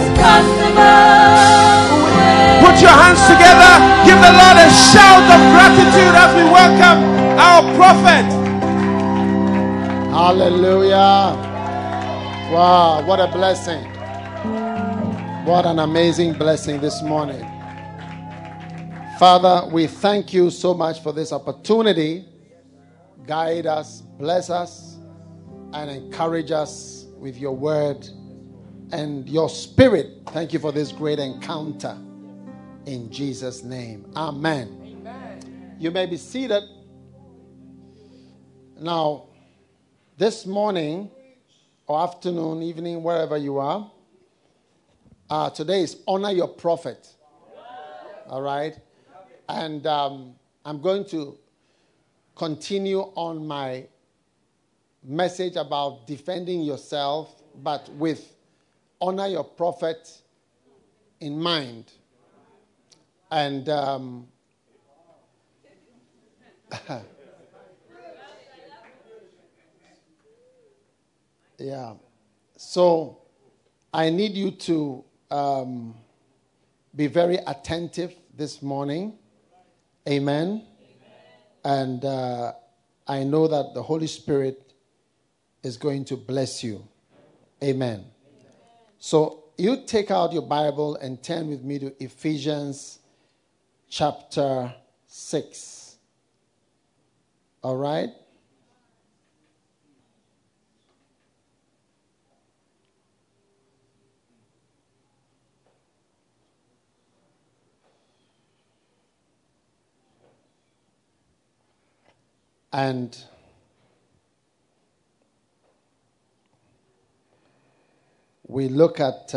Put your hands together. Give the Lord a shout of gratitude as we welcome our prophet. Hallelujah. Wow, what a blessing. What an amazing blessing this morning. Father, we thank you so much for this opportunity. Guide us, bless us, and encourage us with your word and your spirit. Thank you for this great encounter. In Jesus' name. Amen. Amen. You may be seated. Now, this morning or afternoon, evening, wherever you are, today is Honor Your Prophet. All right? And I'm going to continue on my message about defending yourself, but with honor your prophet in mind. And yeah, so I need you to be very attentive this morning. Amen. And I know that the Holy Spirit is going to bless you. Amen. So you take out your Bible and turn with me to Ephesians chapter 6. All right? And we look at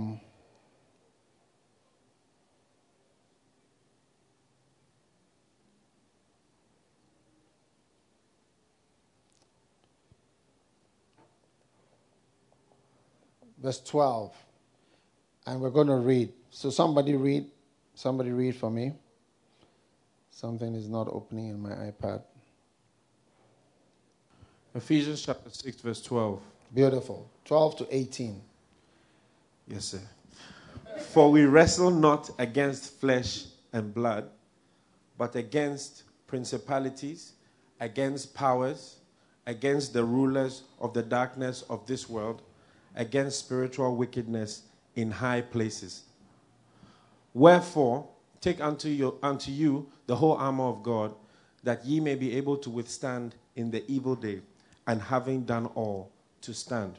verse 12. And we're going to read. So somebody read for me. Something is not opening in my iPad. Ephesians chapter 6, verse 12. Beautiful. 12 to 18. Yes, sir. For we wrestle not against flesh and blood, but against principalities, against powers, against the rulers of the darkness of this world, against spiritual wickedness in high places. Wherefore, take unto you the whole armor of God, that ye may be able to withstand in the evil day, and having done all, to stand.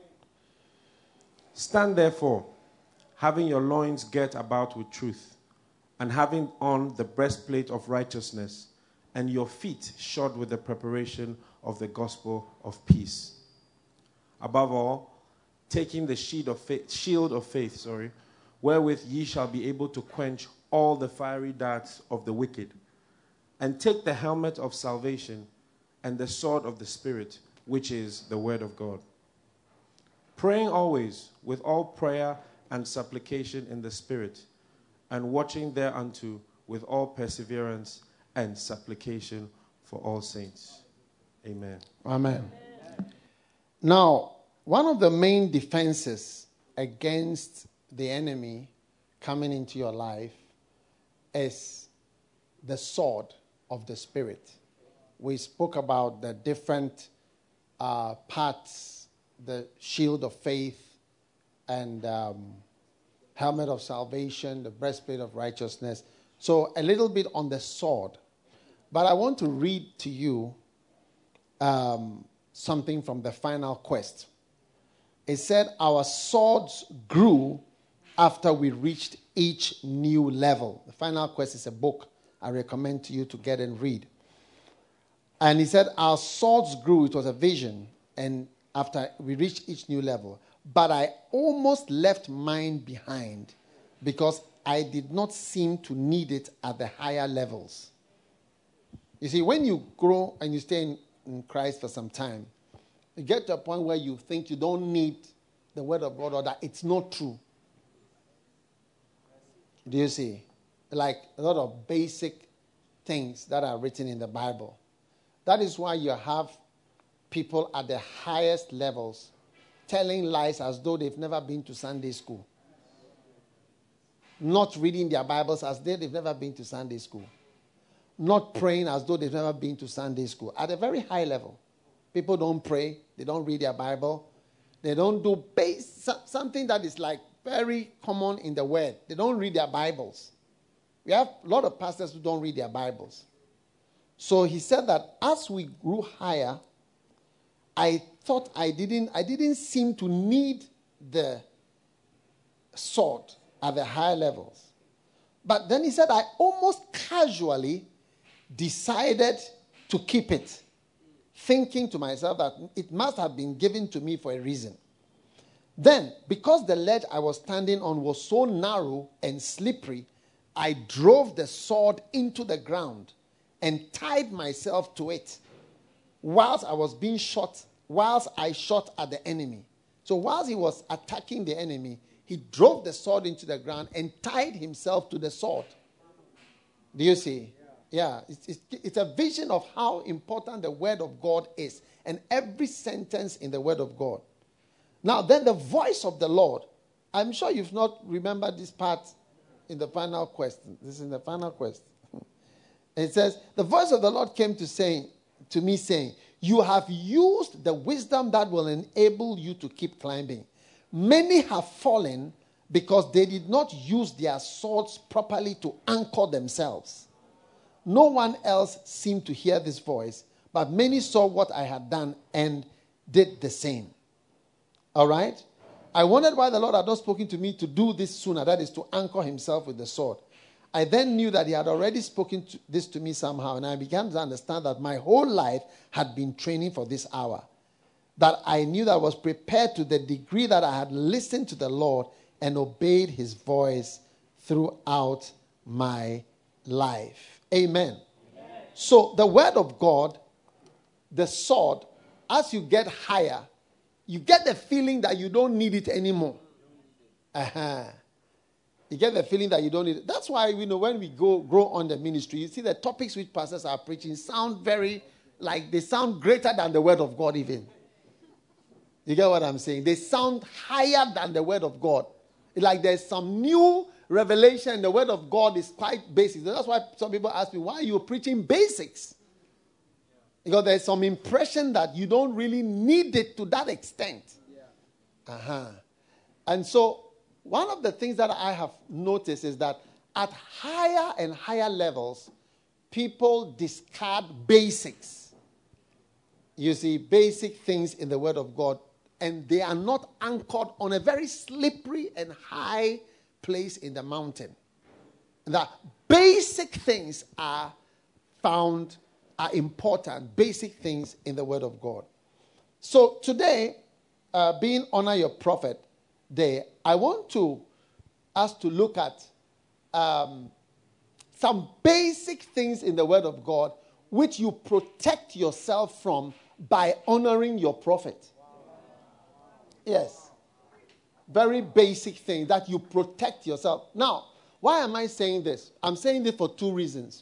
Stand therefore, having your loins girt about with truth, and having on the breastplate of righteousness, and your feet shod with the preparation of the gospel of peace. Above all, taking the shield of faith, wherewith ye shall be able to quench all the fiery darts of the wicked, and take the helmet of salvation and the sword of the Spirit, which is the word of God. Praying always with all prayer and supplication in the Spirit, and watching thereunto with all perseverance and supplication for all saints. Amen. Amen. Now, one of the main defenses against the enemy coming into your life is the sword of the Spirit. We spoke about the different parts, the shield of faith and helmet of salvation, the breastplate of righteousness. So a little bit on the sword. But I want to read to you something from the final quest. It said, our swords grew after we reached each new level. The final quest is a book I recommend to you to get and read. And he said, our swords grew. It was a vision. And after we reached each new level. But I almost left mine behind because I did not seem to need it at the higher levels. You see, when you grow and you stay in Christ for some time, you get to a point where you think you don't need the word of God or that it's not true. Do you see? Like a lot of basic things that are written in the Bible. That is why you have people at the highest levels telling lies as though they've never been to Sunday school. Not reading their Bibles as though they've never been to Sunday school. Not praying as though they've never been to Sunday school. At a very high level. People don't pray. They don't read their Bible. They don't do something that is like very common in the Word. They don't read their Bibles. We have a lot of pastors who don't read their Bibles. So he said that as we grew higher, I thought I didn't seem to need the sword at the higher levels. But then he said I almost casually decided to keep it, thinking to myself that it must have been given to me for a reason. Then, because the ledge I was standing on was so narrow and slippery, I drove the sword into the ground and tied myself to it whilst I shot at the enemy. So whilst he was attacking the enemy, he drove the sword into the ground and tied himself to the sword. Do you see? Yeah, it's a vision of how important the word of God is and every sentence in the word of God. Now, then the voice of the Lord. I'm sure you've not remembered this part in the final quest. This is in the final quest. It says, the voice of the Lord came to me saying, you have used the wisdom that will enable you to keep climbing. Many have fallen because they did not use their swords properly to anchor themselves. No one else seemed to hear this voice, but many saw what I had done and did the same. All right? I wondered why the Lord had not spoken to me to do this sooner, that is to anchor himself with the sword. I then knew that he had already spoken this to me somehow, and I began to understand that my whole life had been training for this hour. That I knew that I was prepared to the degree that I had listened to the Lord and obeyed his voice throughout my life. Amen. So the word of God, the sword, as you get higher, you get the feeling that you don't need it anymore. You get the feeling that you don't need it. That's why, when we grow on the ministry, you see the topics which pastors are preaching sound very like they sound greater than the word of God even. You get what I'm saying? They sound higher than the word of God. It's like there's some new revelation. The word of God is quite basic. That's why some people ask me, why are you preaching basics? Because there's some impression that you don't really need it to that extent. And so one of the things that I have noticed is that at higher and higher levels, people discard basics. You see, basic things in the Word of God, and they are not anchored on a very slippery and high place in the mountain. That basic things are found, are important, basic things in the Word of God. So today, being Honor Your Prophet Day, I want us to look at some basic things in the Word of God which you protect yourself from by honoring your prophet. Yes. Very basic thing that you protect yourself. Now, why am I saying this? I'm saying this for two reasons.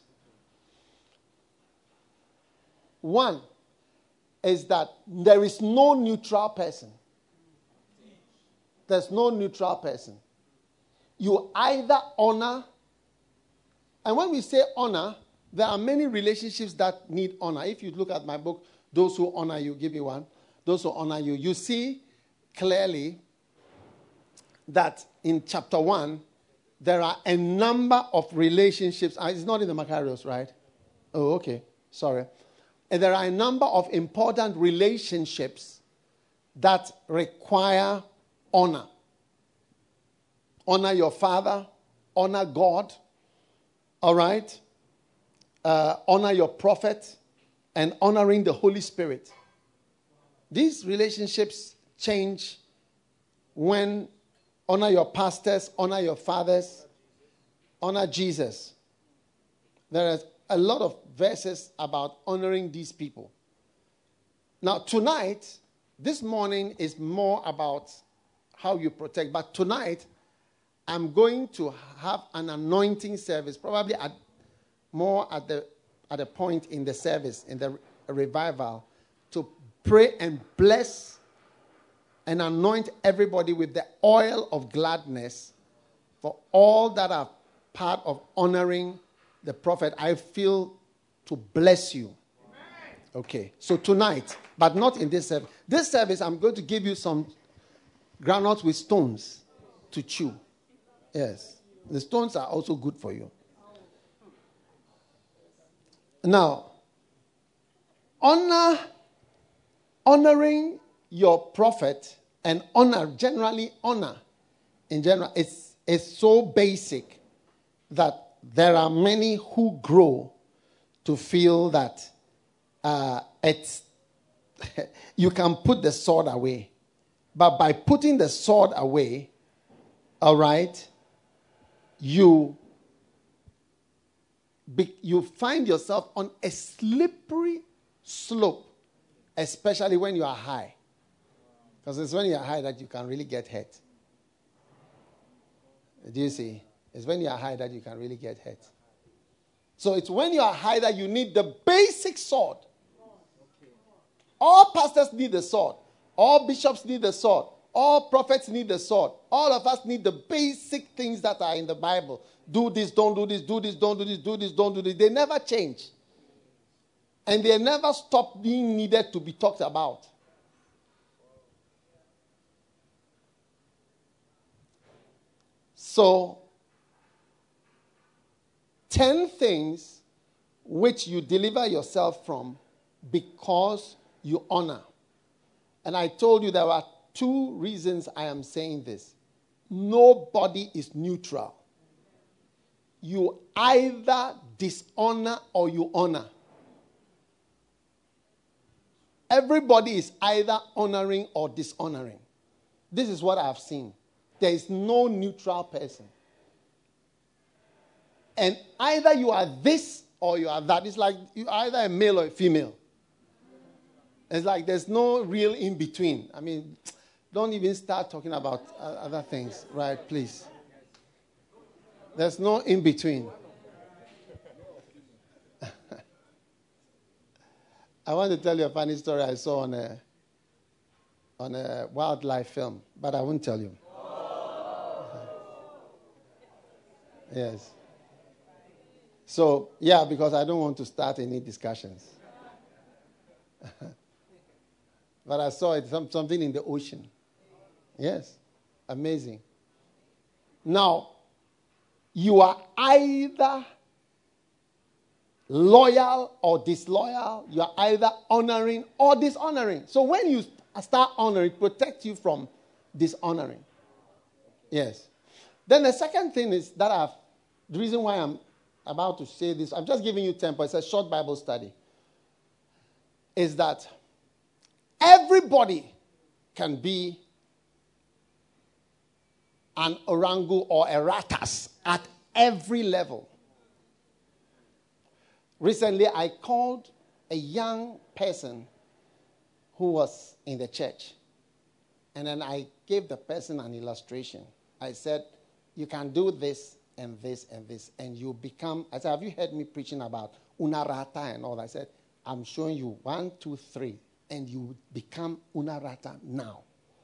One is that there is no neutral person. There's no neutral person. You either honor, and when we say honor, there are many relationships that need honor. If you look at my book, Those Who Honor You, give me one. Those Who Honor You, you see clearly that in chapter 1, there are a number of relationships. It's not in the Macarius, right? Oh, okay. Sorry. And there are a number of important relationships that require honor. Honor your father. Honor God. All right? Honor your prophet. And honoring the Holy Spirit. These relationships change when honor your pastors, honor your fathers, honor Jesus. There is a lot of verses about honoring these people. Now, tonight, this morning is more about how you protect. But tonight, I'm going to have an anointing service, probably at a point in the service, in the revival, to pray and bless and anoint everybody with the oil of gladness for all that are part of honoring the prophet. I feel to bless you. Okay, so tonight, but not in this service. This service, I'm going to give you some granules with stones to chew. Yes, the stones are also good for you. Now, honoring your prophet and generally honor in general, is so basic that there are many who grow to feel that you can put the sword away. But by putting the sword away, all right, you find yourself on a slippery slope, especially when you are high. Because it's when you are high that you can really get hurt. Do you see? It's when you are high that you can really get hurt. So it's when you are high that you need the basic sword. All pastors need the sword. All bishops need the sword. All prophets need the sword. All of us need the basic things that are in the Bible. Do this, don't do this, do this, don't do this, do this, don't do this. They never change. And they never stop being needed to be talked about. So, 10 things which you deliver yourself from because you honor. And I told you there are 2 reasons I am saying this. Nobody is neutral. You either dishonor or you honor. Everybody is either honoring or dishonoring. This is what I've seen. There is no neutral person. And either you are this or you are that. It's like you're either a male or a female. It's like there's no real in between. I mean, don't even start talking about other things, right? Please. There's no in between. I want to tell you a funny story I saw on a wildlife film, but I won't tell you. Yes. So, yeah, because I don't want to start any discussions. But I saw it, something in the ocean. Yes. Amazing. Now, you are either loyal or disloyal. You are either honoring or dishonoring. So when you start honoring, it protects you from dishonoring. Yes. Then the second thing is that the reason why I'm about to say this, I'm just giving you 10 points. It's a short Bible study. Is that everybody can be an orangu or a ratas at every level. Recently, I called a young person who was in the church. And then I gave the person an illustration. I said, you can do this and this and this, and you become, I said, have you heard me preaching about unarata and all that? I said, I'm showing you 1, 2, 3, and you become unarata now.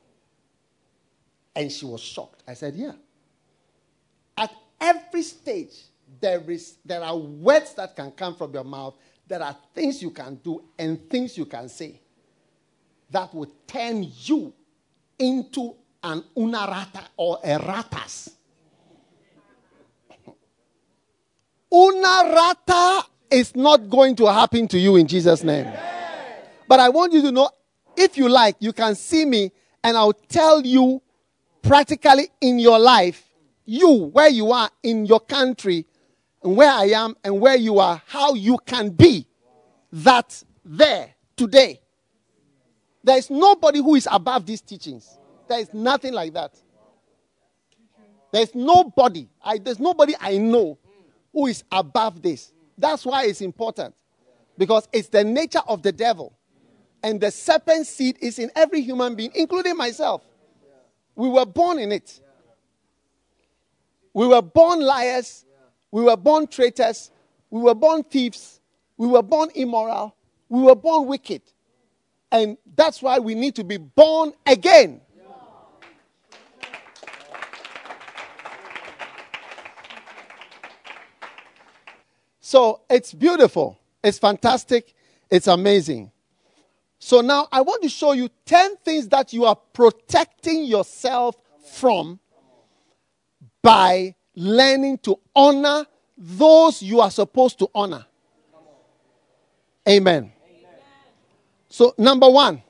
And she was shocked. I said, yeah. At every stage, there are words that can come from your mouth. There are things you can do and things you can say that will turn you into an unarata or a ratas. Unarata is not going to happen to you in Jesus' name. But I want you to know, if you like, you can see me and I'll tell you practically in your life, you, where you are in your country, and where I am and where you are, how you can be that there today. There is nobody who is above these teachings. There is nothing like that. There's nobody I know who is above this. That's why it's important. Because it's the nature of the devil. And the serpent seed is in every human being, including myself. We were born in it. We were born liars. We were born traitors. We were born thieves. We were born immoral. We were born wicked. And that's why we need to be born again. So it's beautiful. It's fantastic. It's amazing. So now I want to show you 10 things that you are protecting yourself from by learning to honor those you are supposed to honor. Amen. So number one,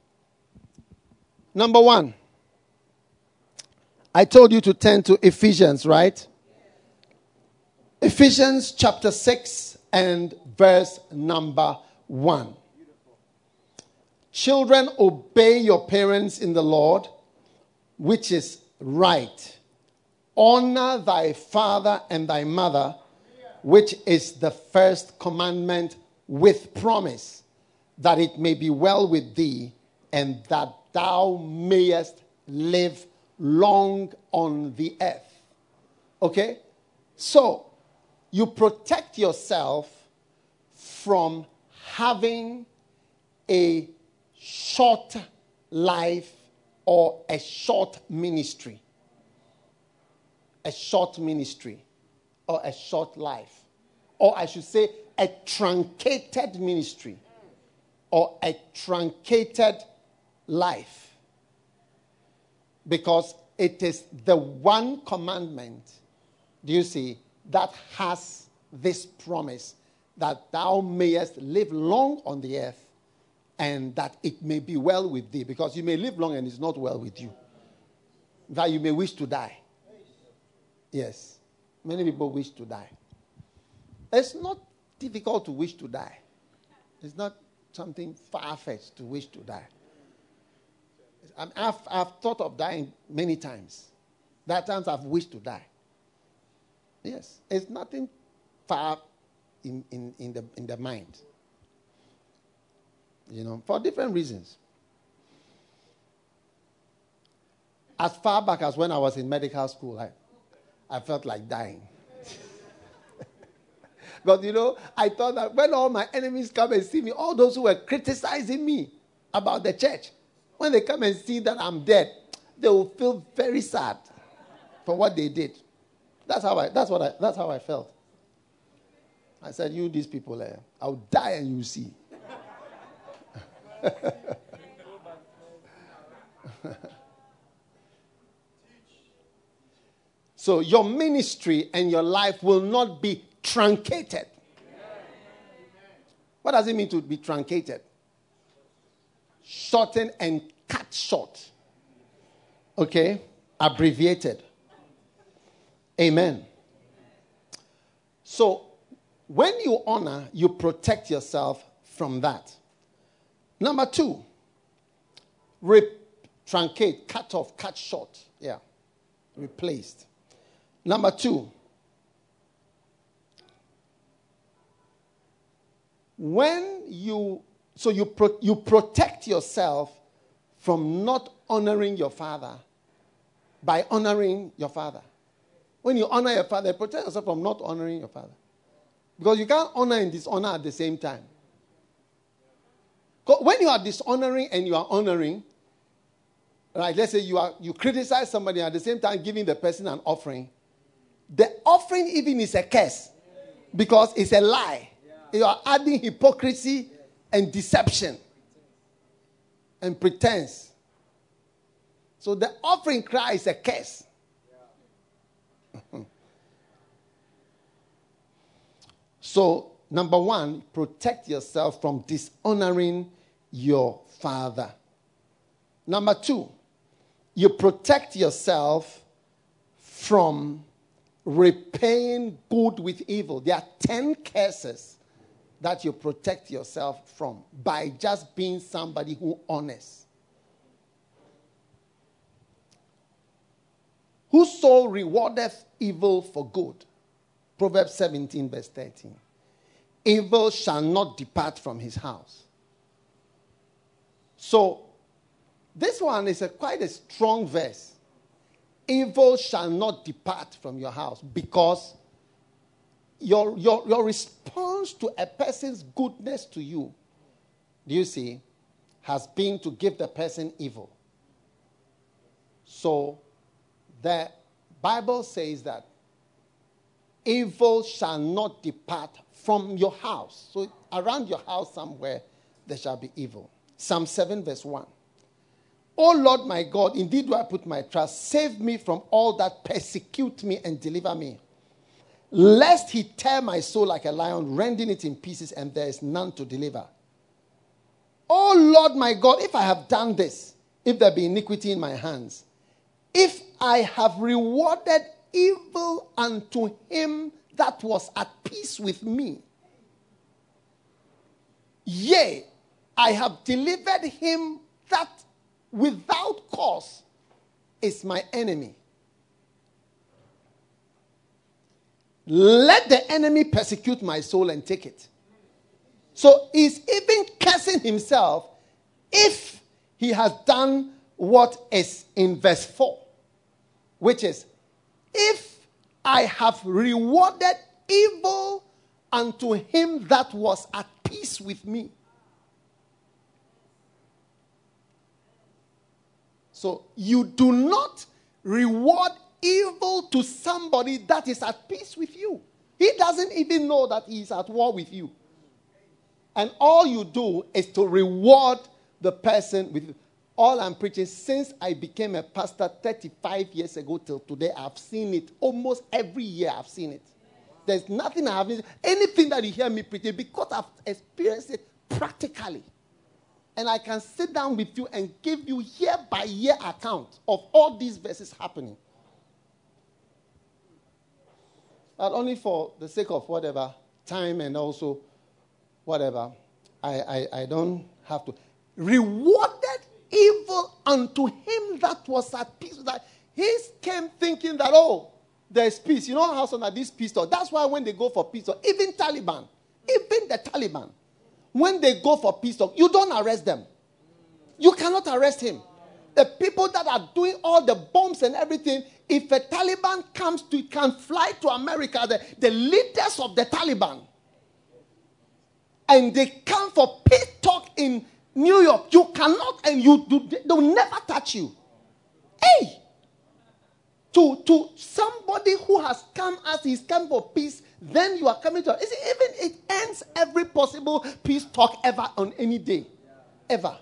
I told you to turn to Ephesians, right? Ephesians chapter 6 and verse number 1. Children, obey your parents in the Lord, which is right. Honor thy father and thy mother, which is the first commandment with promise, that it may be well with thee, and that thou mayest live long on the earth. Okay? So, you protect yourself from having a short life or a short ministry. A short ministry or a short life. Or I should say a truncated ministry or a truncated life. Because it is the one commandment, do you see, that has this promise that thou mayest live long on the earth and that it may be well with thee. Because you may live long and it's not well with you. That you may wish to die. Yes. Many people wish to die. It's not difficult to wish to die. It's not something far-fetched to wish to die. I've thought of dying many times. There are times I've wished to die. Yes. It's nothing far in the mind. You know, for different reasons. As far back as when I was in medical school, I felt like dying. Because, I thought that when all my enemies come and see me, all those who were criticizing me about the church, when they come and see that I'm dead, they will feel very sad for what they did. That's how I felt. I said, you, these people, I'll die and you see. So your ministry and your life will not be truncated. What does it mean to be truncated? Shortened and cut short. Okay? Abbreviated. Amen. So, when you honor, you protect yourself from that. Number 2, truncate, cut off, cut short. Yeah. Replaced. Number 2, when you protect yourself from not honoring your father by honoring your father. When you honor your father, protect yourself from not honoring your father. Because you can't honor and dishonor at the same time. When you are dishonoring and you are honoring, right? Let's say you criticize somebody and at the same time giving the person an offering. The offering even is a curse because it's a lie. You are adding hypocrisy and deception and pretense. So the offering cry is a curse. So, number 1, protect yourself from dishonoring your father. Number 2, you protect yourself from repaying good with evil. There are 10 curses that you protect yourself from by just being somebody who honors. Whoso rewardeth evil for good. Proverbs 17 verse 13. Evil shall not depart from his house. So, this one is quite a strong verse. Evil shall not depart from your house because your response to a person's goodness to you, do you see, has been to give the person evil. So, the Bible says that evil shall not depart from your house. So around your house somewhere, there shall be evil. Psalm 7 verse 1. O Lord my God, indeed do I put my trust. Save me from all that persecute me and deliver me. Lest he tear my soul like a lion, rending it in pieces, and there is none to deliver. O Lord my God, if I have done this, if there be iniquity in my hands, if I have rewarded evil unto him that was at peace with me, yea, I have delivered him that without cause is my enemy. Let the enemy persecute my soul and take it. So he's even cursing himself if he has done what is in verse 4, which is, if I have rewarded evil unto him that was at peace with me. So you do not reward evil to somebody that is at peace with you. He doesn't even know that he is at war with you. And all you do is to reward the person with all I'm preaching. Since I became a pastor 35 years ago till today, I've seen it. Almost every year I've seen it. There's nothing I haven't. Anything that you hear me preaching, because I've experienced it practically. And I can sit down with you and give you year by year account of all these verses happening. But only for the sake of whatever, time and also whatever, I don't have to. Rewarded evil unto him that was at peace. That he came thinking that, oh, there's peace. You know how some of these peace talk. That's why when they go for peace talk, even the Taliban, when they go for peace talk, you don't arrest them. You cannot arrest him. The people that are doing all the bombs and everything, if a Taliban can fly to America, the leaders of the Taliban and they come for peace talk in New York, you cannot, and they'll never touch you. Hey! To somebody who has come as he's come for peace, then you are coming to, even it ends every possible peace talk ever on any day. Ever.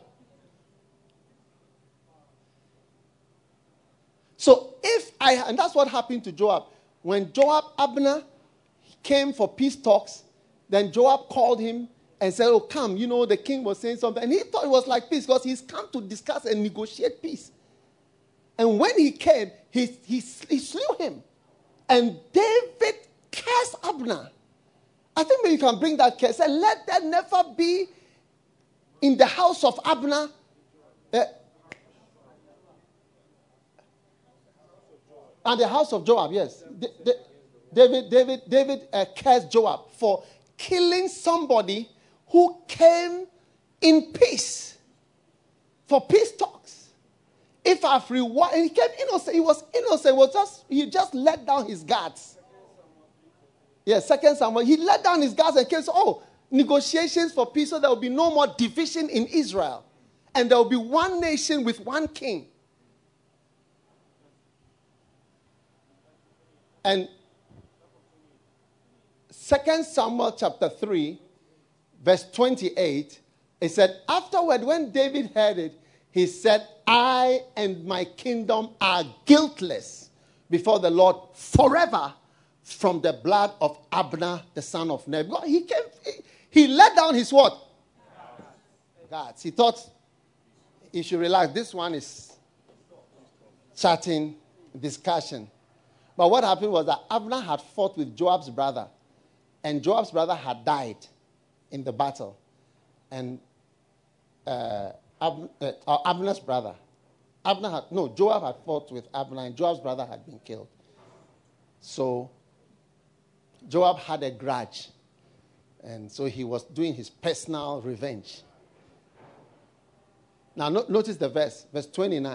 So and that's what happened to Joab. When Abner came for peace talks, then Joab called him and said, oh, come, the king was saying something. And he thought it was like peace because he's come to discuss and negotiate peace. And when he came, he slew him. And David cursed Abner. I think maybe you can bring that curse. Say, let there never be in the house of Abner. And the house of Joab, yes. David cursed Joab for killing somebody who came in peace for peace talks. If I've rewarded, and he came innocent, he was innocent, he just let down his guards. Yes, 2 Samuel, he let down his guards and came, negotiations for peace, so there will be no more division in Israel. And there will be one nation with one king. And 2 Samuel chapter 3, verse 28, it said, afterward, when David heard it, he said, I and my kingdom are guiltless before the Lord forever from the blood of Abner, the son of Ner. He let down his what? Guards. He thought he should relax. This one is chatting, discussion. But what happened was that Abner had fought with Joab's brother. And Joab's brother had died in the battle. And Abner's brother. Joab had fought with Abner and Joab's brother had been killed. So Joab had a grudge. And so he was doing his personal revenge. Now notice the verse 29.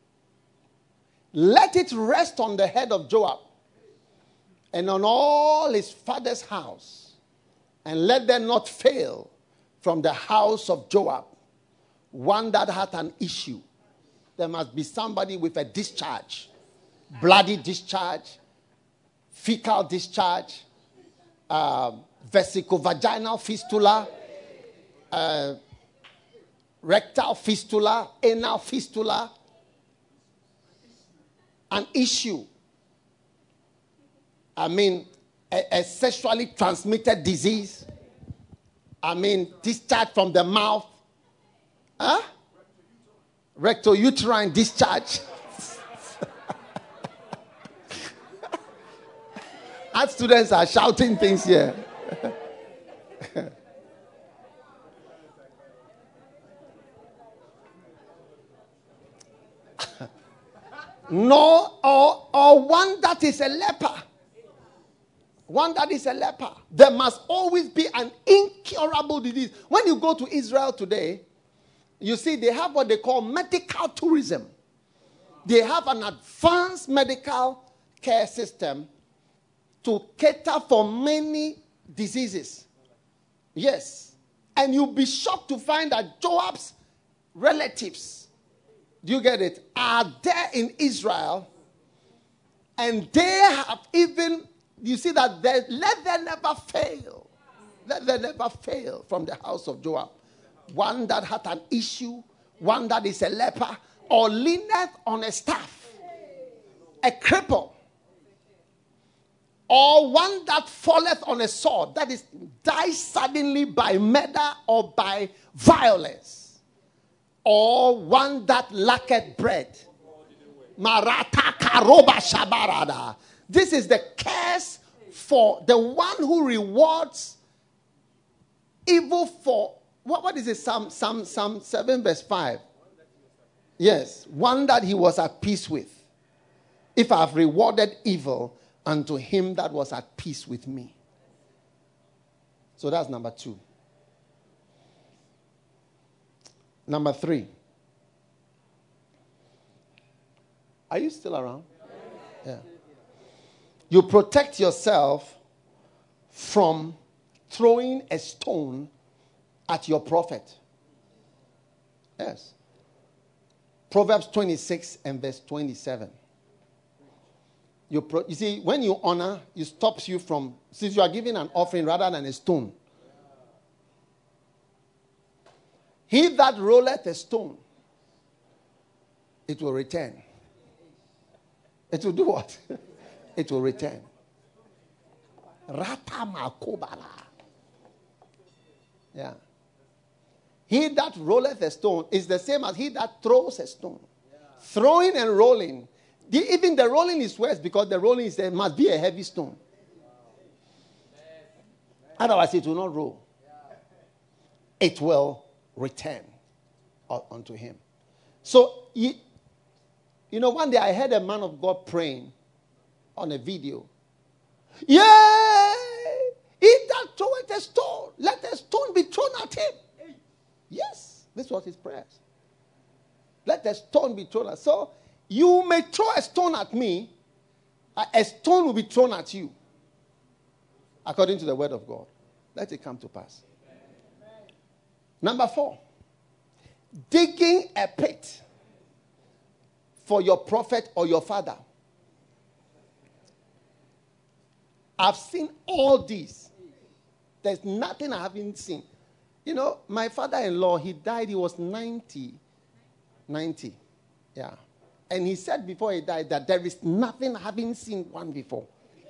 Let it rest on the head of Joab and on all his father's house, and let them not fail from the house of Joab one that had an issue. There must be somebody with a discharge, bloody discharge, fecal discharge, vesicovaginal fistula, rectal fistula, anal fistula, an issue. A sexually transmitted disease. Discharge from the mouth. Rectouterine discharge. Art students are shouting things here. No, or one that is a leper. One that is a leper. There must always be an incurable disease. When you go to Israel today, you see they have what they call medical tourism. They have an advanced medical care system to cater for many diseases. Yes. And you'll be shocked to find that Joab's relatives, do you get it, are there in Israel, and they have even, you see that let them never fail. Let them never fail from the house of Joab. One that had an issue, one that is a leper, or leaneth on a staff, a cripple, or one that falleth on a sword, that is, dies suddenly by murder or by violence, or one that lacketh bread. Marata karoba shabarada. This is the curse for the one who rewards evil for, what is it? Psalm 7 verse 5. Yes, one that he was at peace with. If I have rewarded evil unto him that was at peace with me. So that's number 2. Number 3. Are you still around? Yeah. You protect yourself from throwing a stone at your prophet. Yes. Proverbs 26 and verse 27. You see, when you honor, it stops you from, since you are giving an offering rather than a stone. He that rolleth a stone, it will return. It will do what? It will return. Ratamakobala. Yeah. He that rolleth a stone is the same as he that throws a stone. Yeah. Throwing and rolling. Even the rolling is worse because the rolling is there must be a heavy stone. Otherwise it will not roll. It will return unto him. So, you know, one day I heard a man of God praying on a video. Yay! He that throweth a stone, let a stone be thrown at him. Yes, this was his prayers. Let a stone be thrown at. So, you may throw a stone at me, a stone will be thrown at you. According to the word of God. Let it come to pass. Number 4. Digging a pit for your prophet or your father. I've seen all these. There's nothing I haven't seen. You know, my father-in-law, he died, he was 90. 90. Yeah. And he said before he died that there is nothing I haven't seen one before.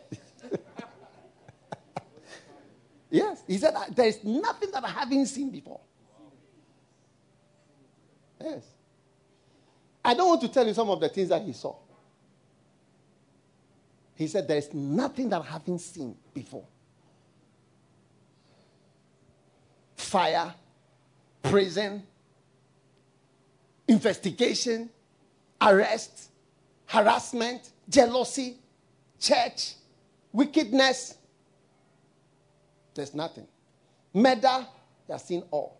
Yes. He said there is nothing that I haven't seen before. Yes. I don't want to tell you some of the things that he saw. He said there is nothing that I haven't seen before. Fire, prison, investigation, arrest, harassment, jealousy, church, wickedness. There's nothing. Murder, you have seen all.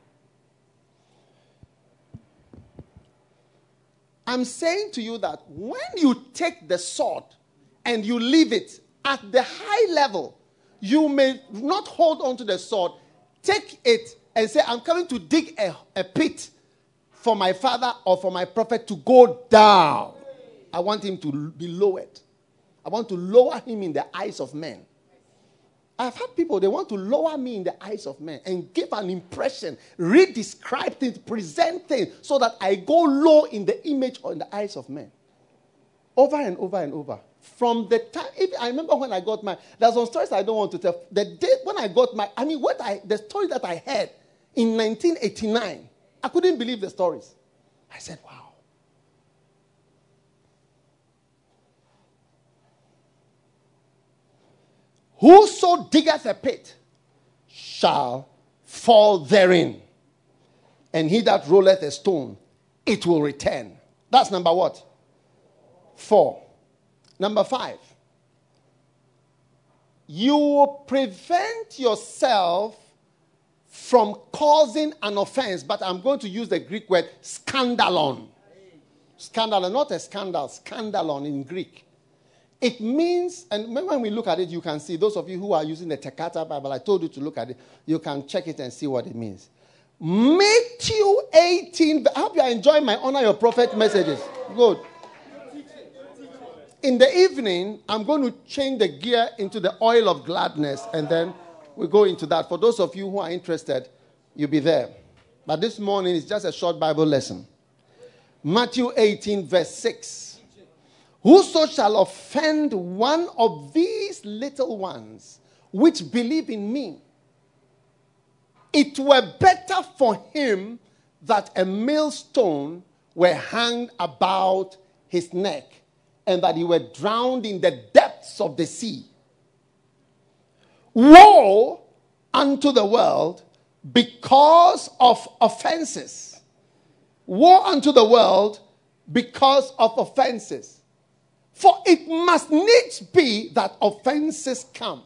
I'm saying to you that when you take the sword and you leave it at the high level, you may not hold on to the sword. Take it and say, I'm coming to dig a pit for my father or for my prophet to go down. I want him to be lowered. I want to lower him in the eyes of men. I've had people, they want to lower me in the eyes of men and give an impression, re-describe things, present things, so that I go low in the image or in the eyes of men. Over and over and over. From the time, I remember when I got my, there's some stories I don't want to tell. The day when I got my, the story that I heard in 1989, I couldn't believe the stories. I said, wow. Whoso diggeth a pit shall fall therein. And he that rolleth a stone, it will return. That's number what? 4. Number 5. You will prevent yourself from causing an offense. But I'm going to use the Greek word scandalon. Scandalon, not a scandal, scandalon in Greek. It means, and when we look at it, you can see, those of you who are using the Tekata Bible, I told you to look at it, you can check it and see what it means. Matthew 18, I hope you are enjoying my Honor Your Prophet messages. Good. In the evening, I'm going to change the gear into the oil of gladness, and then we'll go into that. For those of you who are interested, you'll be there. But this morning, it's just a short Bible lesson. Matthew 18, verse 6. Whoso shall offend one of these little ones which believe in me, it were better for him that a millstone were hanged about his neck, and that he were drowned in the depths of the sea. Woe unto the world because of offenses. Woe unto the world because of offenses. For it must needs be that offenses come.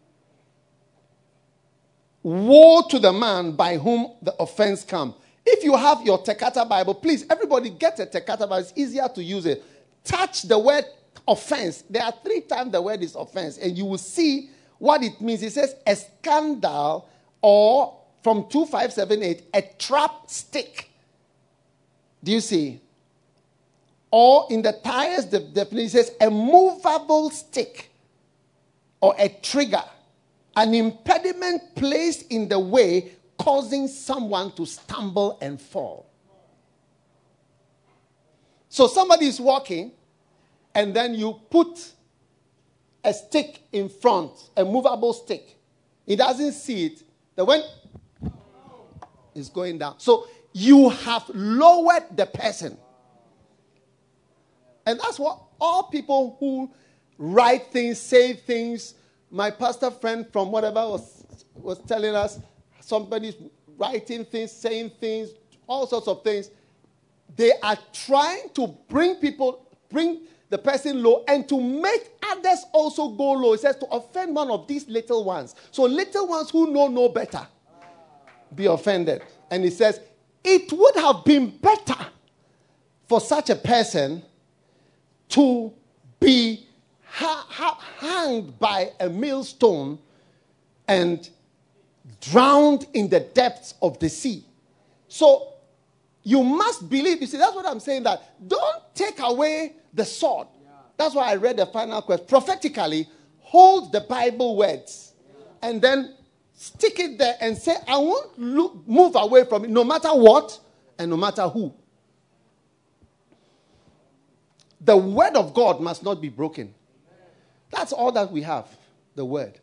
Woe to the man by whom the offense come. If you have your Tekata Bible, please, everybody get a Tekata Bible. It's easier to use it. Touch the word offense. There are 3 times the word is offense. And you will see what it means. It says a scandal or from 2578, a trap stick. Do you see? Or in the tires, the definition says a movable stick or a trigger, an impediment placed in the way, causing someone to stumble and fall. So somebody is walking, and then you put a stick in front, a movable stick. He doesn't see it. The wind is going down. So you have lowered the person. And that's what all people who write things, say things, my pastor friend from whatever was telling us, somebody's writing things, saying things, all sorts of things. They are trying to bring the person low and to make others also go low. It says to offend one of these little ones. So little ones who know no better be offended. And it says, it would have been better for such a person to be hanged by a millstone and drowned in the depths of the sea. So you must believe. You see, that's what I'm saying, that don't take away the sword. That's why I read the final quote. Prophetically, hold the Bible words and then stick it there and say, I won't move away from it no matter what and no matter who. The word of God must not be broken. That's all that we have, the word.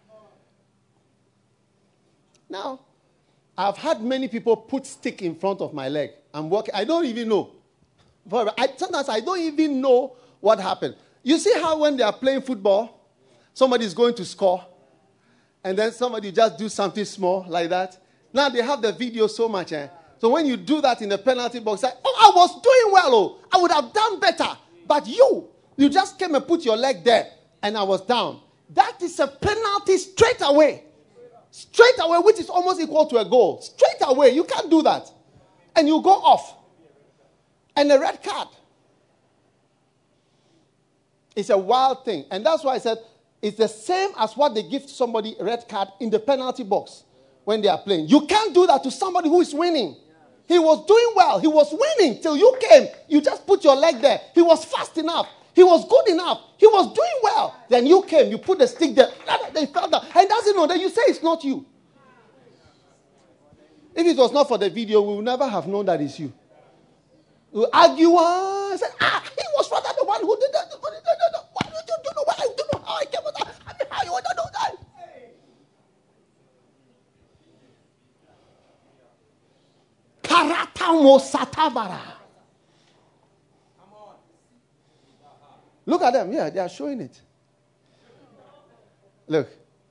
Now, I've had many people put stick in front of my leg. I'm walking. I don't even know. Sometimes I don't even know what happened. You see how when they are playing football, somebody is going to score, and then somebody just do something small like that. Now they have the video so much. So when you do that in the penalty box, I was doing well. Oh, I would have done better. But you just came and put your leg there, and I was down. That is a penalty straight away. Straight away, which is almost equal to a goal. Straight away, you can't do that. And you go off. And a red card. It's a wild thing. And that's why I said it's the same as what they give to somebody a red card in the penalty box when they are playing. You can't do that to somebody who is winning. He was doing well. He was winning till you came. You just put your leg there. He was fast enough. He was good enough. He was doing well. Then you came. You put the stick there. They fell down. And doesn't know. Then you say it's not you. If it was not for the video, we would never have known that it's you. We argue. Say, he was rather the one who did that. Why don't you know? Why I don't know how I came with that? I mean, how you want to know that? Karatamo satabara. Look at them. Yeah, they are showing it. Look.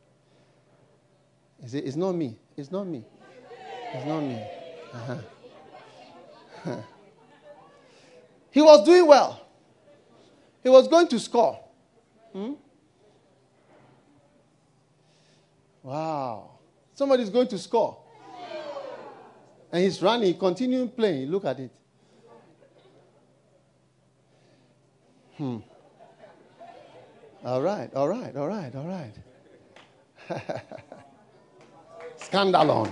It's not me. It's not me. It's not me. He was doing well. He was going to score. Wow. Somebody's going to score. And he's running, continuing playing. Look at it. All right. Scandalon.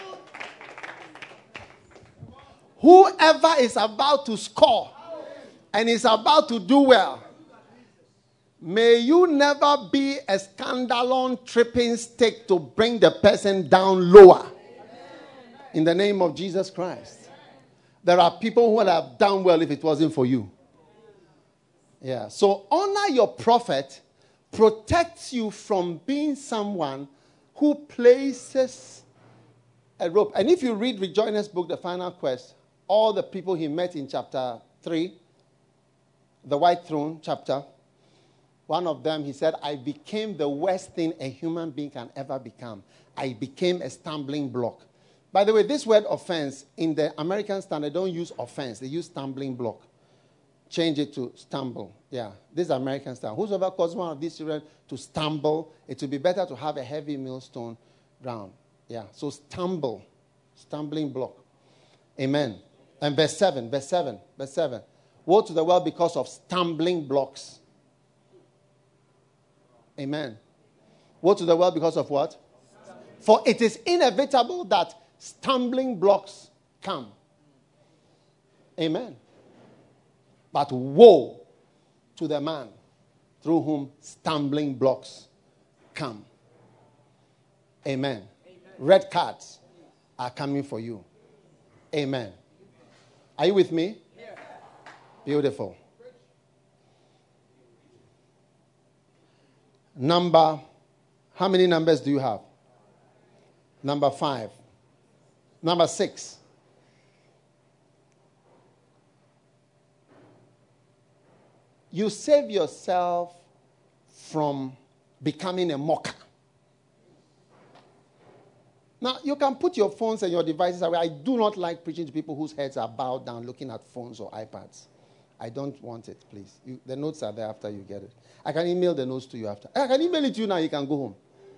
Whoever is about to score and is about to do well, may you never be a scandalon tripping stick to bring the person down lower. In the name of Jesus Christ. There are people who would have done well if it wasn't for you. Yeah. So honor your prophet protects you from being someone who places a rope. And if you read Rejoiner's book, The Final Quest, all the people he met in chapter 3, the White Throne chapter, one of them, he said, I became the worst thing a human being can ever become. I became a stumbling block. By the way, this word offense, in the American Standard, they don't use offense. They use stumbling block. Change it to stumble. Yeah, this is American Standard. Whosoever caused one of these children to stumble, it would be better to have a heavy millstone drown. Yeah, so stumble, stumbling block. Amen. And verse 7. Woe to the world because of stumbling blocks. Amen. Woe to the world because of what? For it is inevitable that stumbling blocks come. Amen. But woe to the man through whom stumbling blocks come. Amen. Red cards are coming for you. Amen. Are you with me? Beautiful. How many numbers do you have? Number 5. Number 6. You save yourself from becoming a mocker. Now, you can put your phones and your devices away. I do not like preaching to people whose heads are bowed down looking at phones or iPads. I don't want it, please. The notes are there after you get it. I can email the notes to you after. I can email it to you now. You can go home.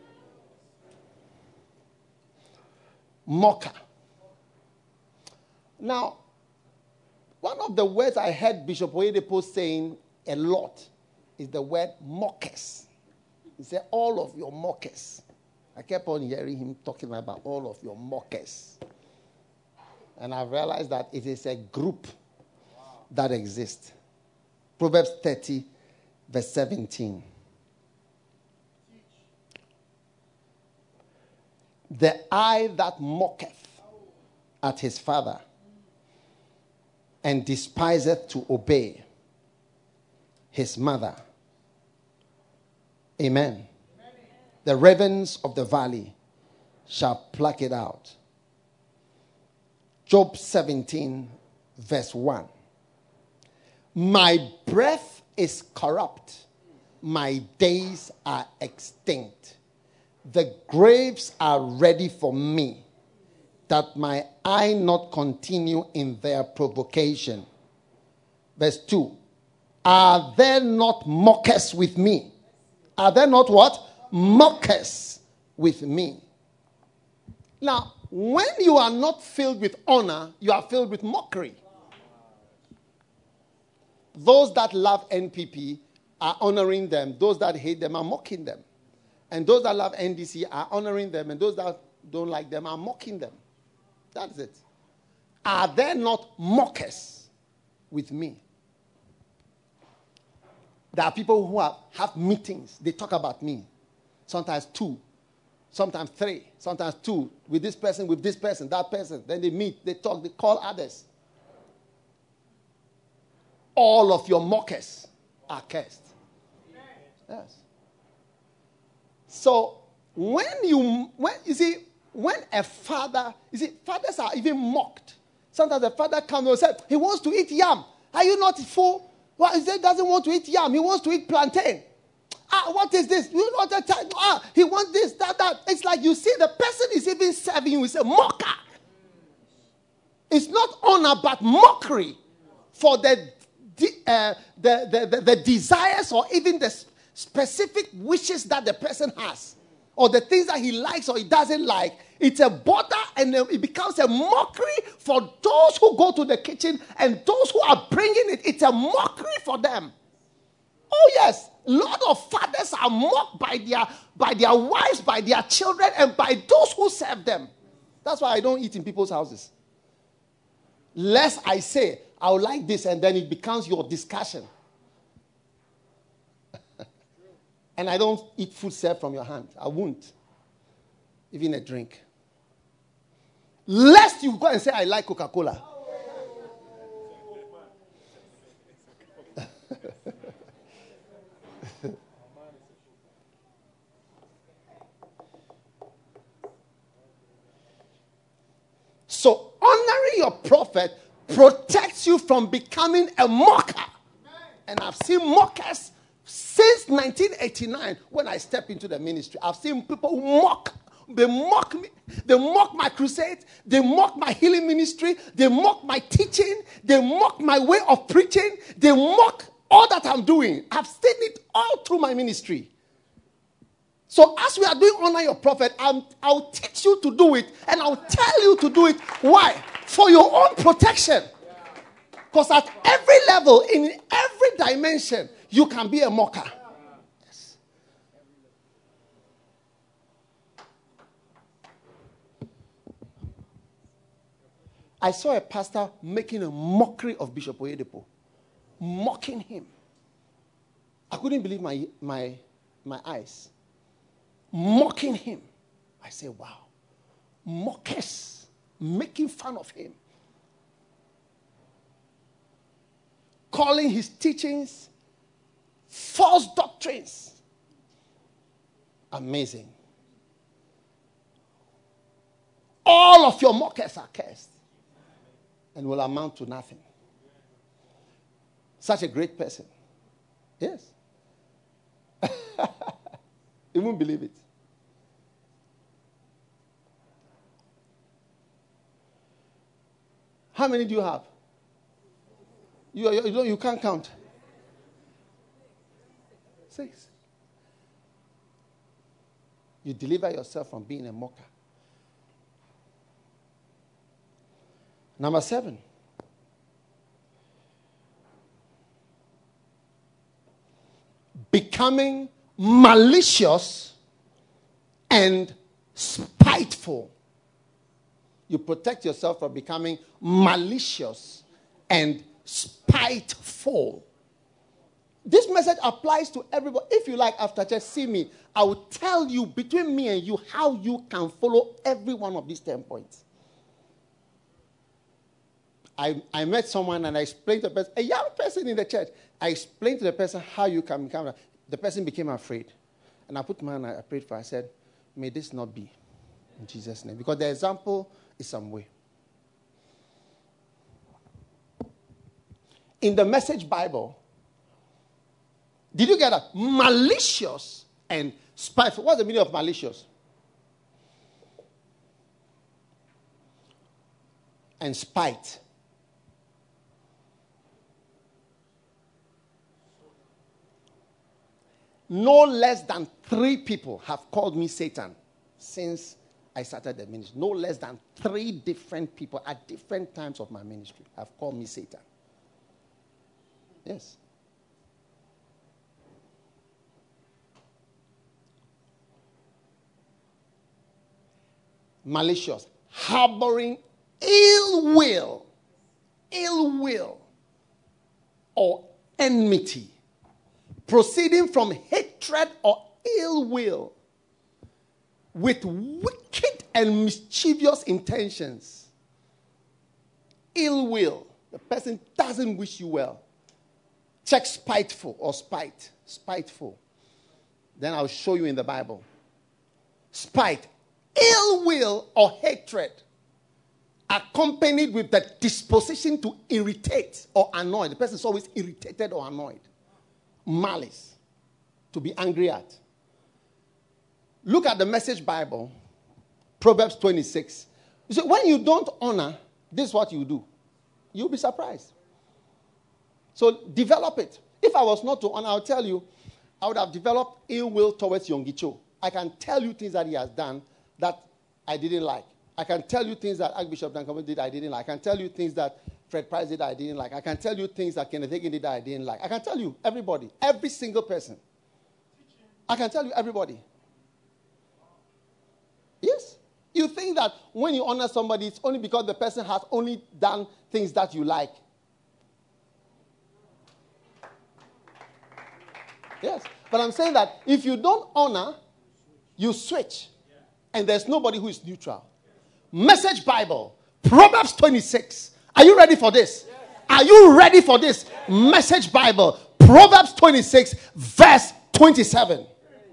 Mocker. Now, one of the words I heard Bishop Oyedepo saying a lot is the word mockers. He said, all of your mockers. I kept on hearing him talking about all of your mockers. And I realized that it is a group that exists. Proverbs 30, verse 17. The eye that mocketh at his father and despiseth to obey his mother. Amen. The ravens of the valley shall pluck it out. Job 17, verse 1. My breath is corrupt. My days are extinct. The graves are ready for me, that my eye not continue in their provocation. Verse 2. Are there not mockers with me? Are there not what? Mockers with me. Now, when you are not filled with honor, you are filled with mockery. Those that love NPP are honoring them. Those that hate them are mocking them. And those that love NDC are honoring them. And those that don't like them are mocking them. That's it. Are there not mockers with me? There are people who have meetings. They talk about me. Sometimes 2. Sometimes 3. Sometimes 2. With this person, that person. Then they meet, they talk, they call others. All of your mockers are cursed. Yes. So, when a father, fathers are even mocked. Sometimes the father comes and says, he wants to eat yam. Are you not full? Well, he doesn't want to eat yam. He wants to eat plantain. What is this? You know the time. He wants this, that. It's like you see the person is even serving you. It's a mocker. It's not honor, but mockery for the desires or even the specific wishes that the person has, or the things that he likes or he doesn't like. It's a bother, and it becomes a mockery for those who go to the kitchen and those who are bringing it. It's a mockery for them. Oh yes, a lot of fathers are mocked by their wives, by their children, and by those who serve them. That's why I don't eat in people's houses. Lest I say, I would like this, and then it becomes your discussion. And I don't eat food served from your hand. I won't. Even a drink. Lest you go and say, I like Coca-Cola. So, honoring your prophet protects you from becoming a mocker. And I've seen mockers since 1989 when I stepped into the ministry. I've seen people who mock. They mock me. They mock my crusade. They mock my healing ministry. They mock my teaching. They mock my way of preaching. They mock all that I'm doing. I've seen it all through my ministry. So as we are doing Honor Your Prophet, I'll teach you to do it, and I'll tell you to do it. Why? For your own protection. Because at every level, in every dimension, you can be a mocker. Yes. I saw a pastor making a mockery of Bishop Oyedepo. Mocking him. I couldn't believe my eyes. Mocking him. I said, wow. Mockers. Making fun of him. Calling his teachings false doctrines. Amazing. All of your mockers are cursed and will amount to nothing. Such a great person. Yes. You won't believe it. How many do you have? You can't count. 6. You deliver yourself from being a mocker. Number 7. Becoming malicious and spiteful. You protect yourself from becoming malicious and spiteful. This message applies to everybody. If you like, after church, see me. I will tell you, between me and you, how you can follow every one of these 10 points. I met someone and I explained to the person, a young person in the church. I explained to the person how you can become. The person became afraid. And I put my hand, I prayed for her. I said, may this not be. In Jesus' name. Because the example is some way. In the Message Bible, did you get that? Malicious and spiteful. What's the meaning of malicious? And spite. No less than 3 people have called me Satan since I started the ministry. No less than 3 different people at different times of my ministry have called me Satan. Yes. Malicious. Harboring ill will, or enmity, proceeding from hatred or ill will, with wicked and mischievous intentions. Ill will. The person doesn't wish you well. Check spiteful or spite. Spiteful. Then I'll show you in the Bible. Spite. Ill will or hatred, accompanied with the disposition to irritate or annoy. The person is always irritated or annoyed. Malice. To be angry at. Look at the Message Bible. Proverbs 26. You see, when you don't honor, this is what you do. You'll be surprised. So develop it. If I was not to honor, I'll tell you, I would have developed ill will towards Yongicho. I can tell you things that he has done that I didn't like. I can tell you things that Archbishop Duncan did I didn't like. I can tell you things that Fred Price did I didn't like. I can tell you things that Kenneth Hagin did I didn't like. I can tell you, everybody, every single person. I can tell you, everybody. Yes. You think that when you honor somebody, it's only because the person has only done things that you like. Yes. But I'm saying that if you don't honor, you switch. And there's nobody who is neutral. Message Bible, Proverbs 26. Are you ready for this? Are you ready for this? Message Bible, Proverbs 26, verse 27.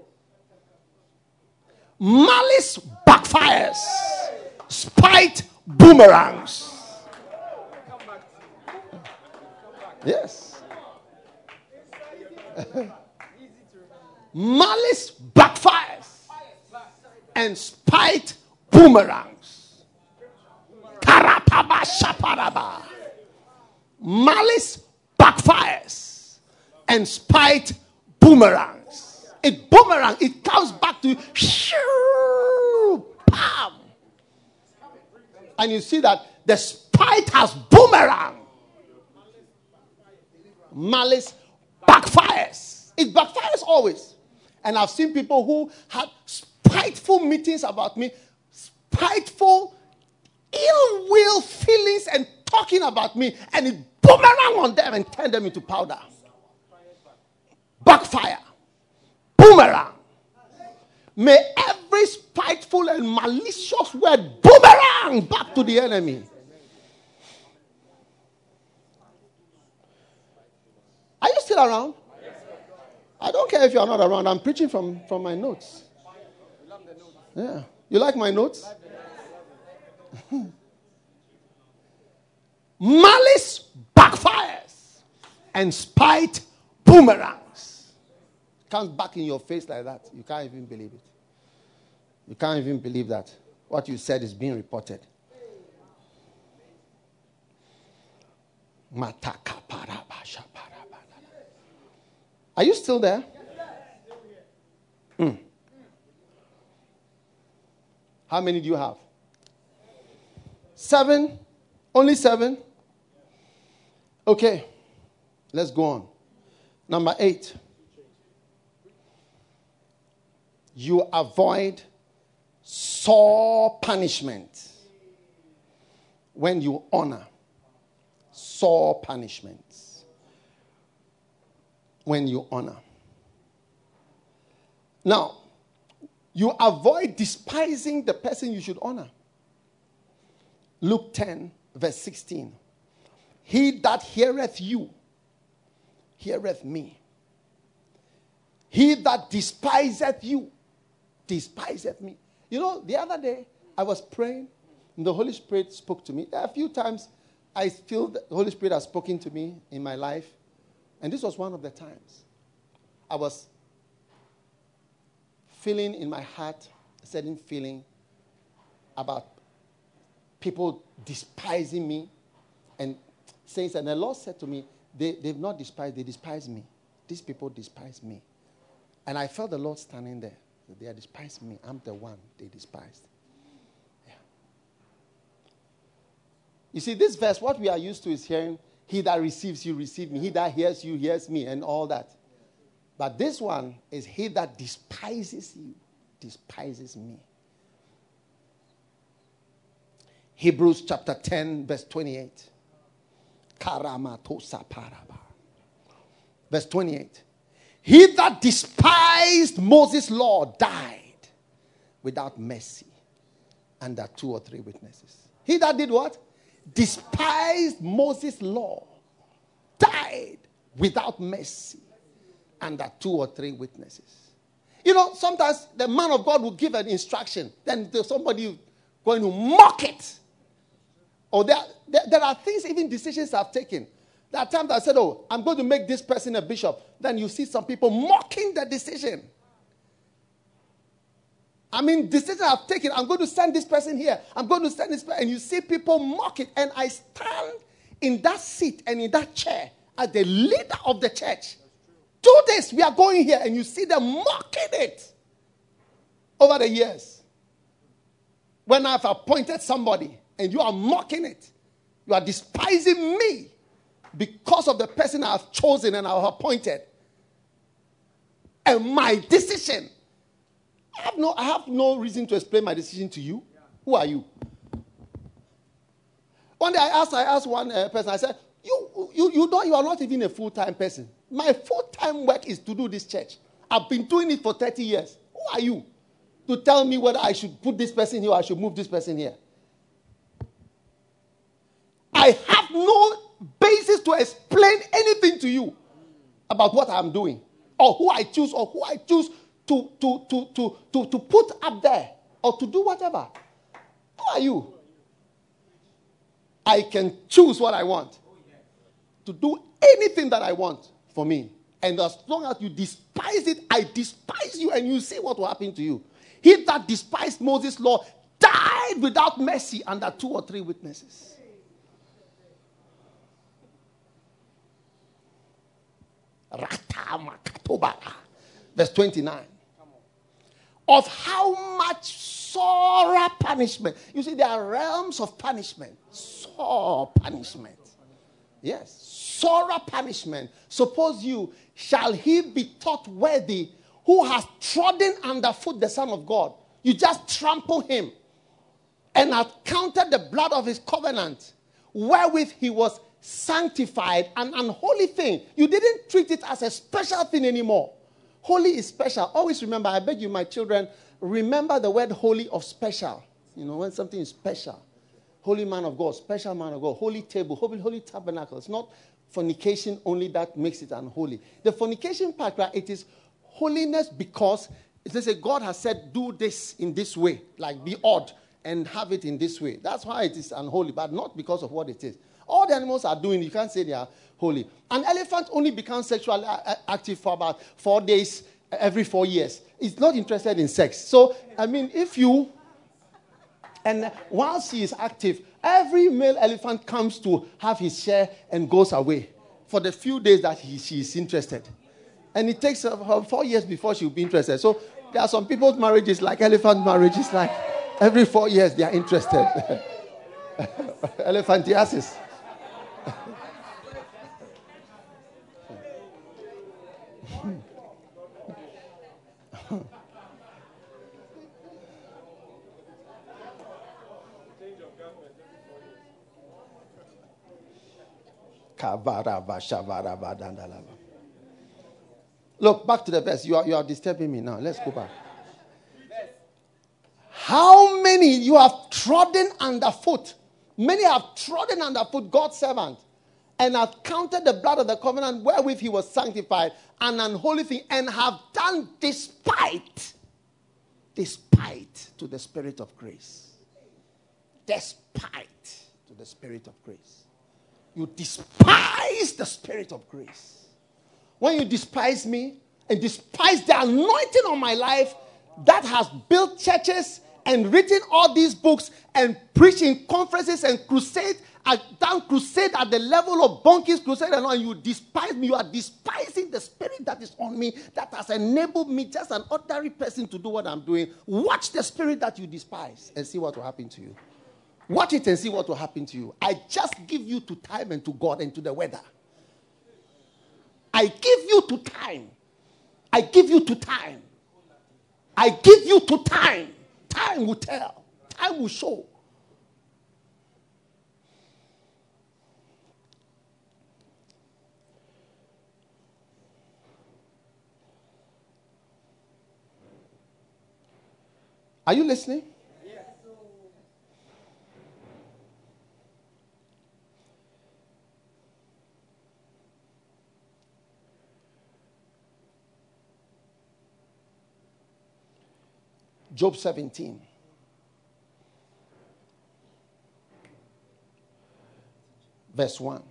Malice backfires. Spite boomerangs. Yes. Malice backfires. And spite boomerangs. Karapaba shaparaba. Malice backfires. And spite boomerangs. It boomerang. It comes back to you. Bam. And you see that the spite has boomerang. Malice backfires. It backfires always. And I've seen people who had spiteful meetings about me, spiteful, ill will feelings and talking about me, and it boomerang on them and turn them into powder. Backfire. Boomerang. May every spiteful and malicious word boomerang back to the enemy. Are you still around? I don't care if you are not around. I'm preaching from my notes. Yeah. You like my notes? Malice backfires and spite boomerangs. Comes back in your face like that. You can't even believe it. You can't even believe that what you said is being reported. Are you still there? How many do you have? 7? Only 7? Okay. Let's go on. Number 8. You avoid sore punishment when you honor. Sore punishments when you honor. Now, you avoid despising the person you should honor. Luke 10, verse 16. He that heareth you, heareth me. He that despiseth you, despiseth me. You know, the other day, I was praying, and the Holy Spirit spoke to me. There are a few times I feel that the Holy Spirit has spoken to me in my life, and this was one of the times. I was feeling in my heart, a certain feeling about people despising me and saying, and the Lord said to me, they've not despised, they despise me. These people despise me. And I felt the Lord standing there. They are despising me. I'm the one they despised. Yeah. You see, this verse, what we are used to is hearing, he that receives you, receive me. He that hears you, hears me, and all that. But this one is he that despises you, despises me. Hebrews chapter 10, verse 28. Karamatosa paraba. Verse 28. He that despised Moses' law died without mercy under 2 or 3 witnesses. He that did what? Despised Moses' law died without mercy under 2 or 3 witnesses. You know, sometimes the man of God will give an instruction, then there's somebody going to mock it. Or there are things, even decisions I've taken. There are times I said, oh, I'm going to make this person a bishop. Then you see some people mocking the decision. I mean, decision I've taken, I'm going to send this person here. I'm going to send this person. And you see people mock it. And I stand in that seat and in that chair as the leader of the church. Do this, we are going here. And you see them mocking it over the years. When I've appointed somebody and you are mocking it, you are despising me because of the person I have chosen and I have appointed. And my decision. I have no reason to explain my decision to you. Who are you? One day I asked one person, I said, you are not even a full-time person. My full-time work is to do this church. I've been doing it for 30 years. Who are you to tell me whether I should put this person here or I should move this person here? I have no basis to explain anything to you about what I'm doing or who I choose to put up there or to do whatever. Who are you? I can choose what I want to do anything that I want for me. And as long as you despise it, I despise you, and you see what will happen to you. He that despised Moses' law died without mercy under 2 or 3 witnesses. Verse 29. Of how much sorer punishment. You see, there are realms of punishment. Sore punishment. Yes. Sorer punishment. Suppose you, shall he be thought worthy who has trodden underfoot the Son of God? You just trample him and hath counted the blood of his covenant, wherewith he was sanctified, an unholy thing. You didn't treat it as a special thing anymore. Holy is special. Always remember, I beg you, my children, remember the word holy of special. You know, when something is special. Holy man of God, special man of God, holy table, holy tabernacle. It's not fornication only that makes it unholy. The fornication part, right, it is holiness because they say God has said, do this in this way, like be odd and have it in this way. That's why it is unholy, but not because of what it is. All the animals are doing, you can't say they are holy. An elephant only becomes sexually active for about 4 days every 4 years. It's not interested in sex. So, I mean, if you... And while she is active, every male elephant comes to have his share and goes away for the few days that she is interested. And it takes her 4 years before she will be interested. So there are some people's marriages, like elephant marriages, like every 4 years they are interested. Elephantiasis. Look, back to the verse. You are disturbing me now. Let's go back. How many you have trodden underfoot? Many have trodden underfoot God's servant and have counted the blood of the covenant wherewith he was sanctified, an unholy thing, and have done despite to the Spirit of grace. Despite to the Spirit of grace. You despise the Spirit of grace. When you despise me and despise the anointing on my life that has built churches and written all these books and preached in conferences and done crusade at the level of Bonki's crusade and all, and you despise me, you are despising the Spirit that is on me that has enabled me, just an ordinary person, to do what I'm doing. Watch the Spirit that you despise and see what will happen to you. Watch it and see what will happen to you. I just give you to time and to God and to the weather. I give you to time. I give you to time. I give you to time. Time will tell. Time will show. Are you listening? Job 17. Verse 1.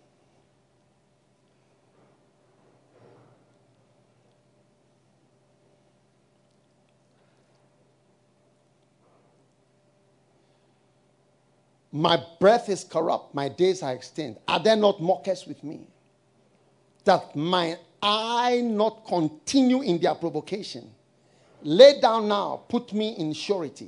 My breath is corrupt, my days are extinct. Are there not mockers with me? That my eye not continue in their provocation? Lay down now, put me in surety.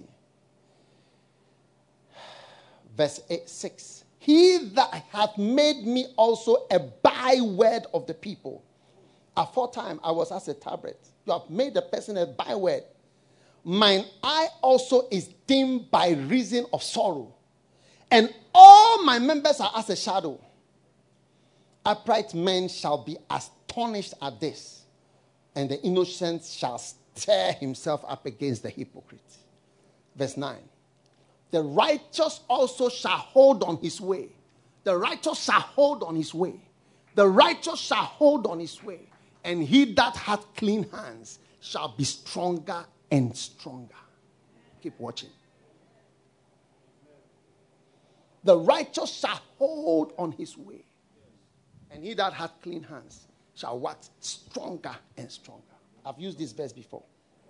Verse 6. He that hath made me also a byword of the people. Aforetime I was as a tabret. You have made a person a byword. Mine eye also is dim by reason of sorrow. And all my members are as a shadow. Upright men shall be astonished at this, and the innocent shall tear himself up against the hypocrite. Verse 9. The righteous also shall hold on his way. The righteous shall hold on his way. The righteous shall hold on his way. And he that hath clean hands shall be stronger and stronger. Keep watching. The righteous shall hold on his way. And he that hath clean hands shall wax stronger and stronger. I've used this verse before.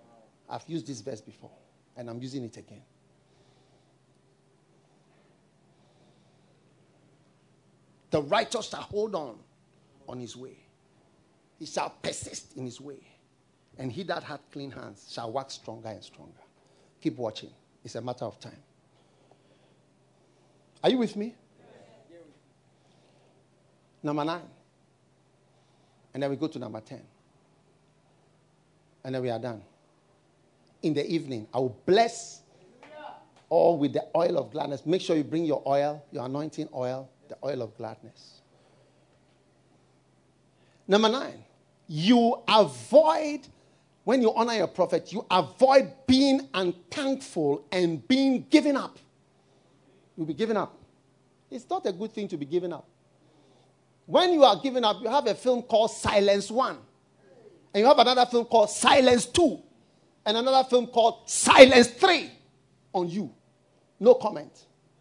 And I'm using it again. The righteous shall hold on his way. He shall persist in his way. And he that hath clean hands shall wax stronger and stronger. Keep watching. It's a matter of time. Are you with me? Number 9. And then we go to number 10. And then we are done. In the evening, I will bless or with the oil of gladness. Make sure you bring your oil, your anointing oil, the oil of gladness. Number 9, you avoid, when you honor your prophet, you avoid being unthankful and being given up. You'll be given up. It's not a good thing to be given up. When you are given up, you have a film called Silence 1. And you have another film called Silence 2. And another film called Silence 3 on you. No comment.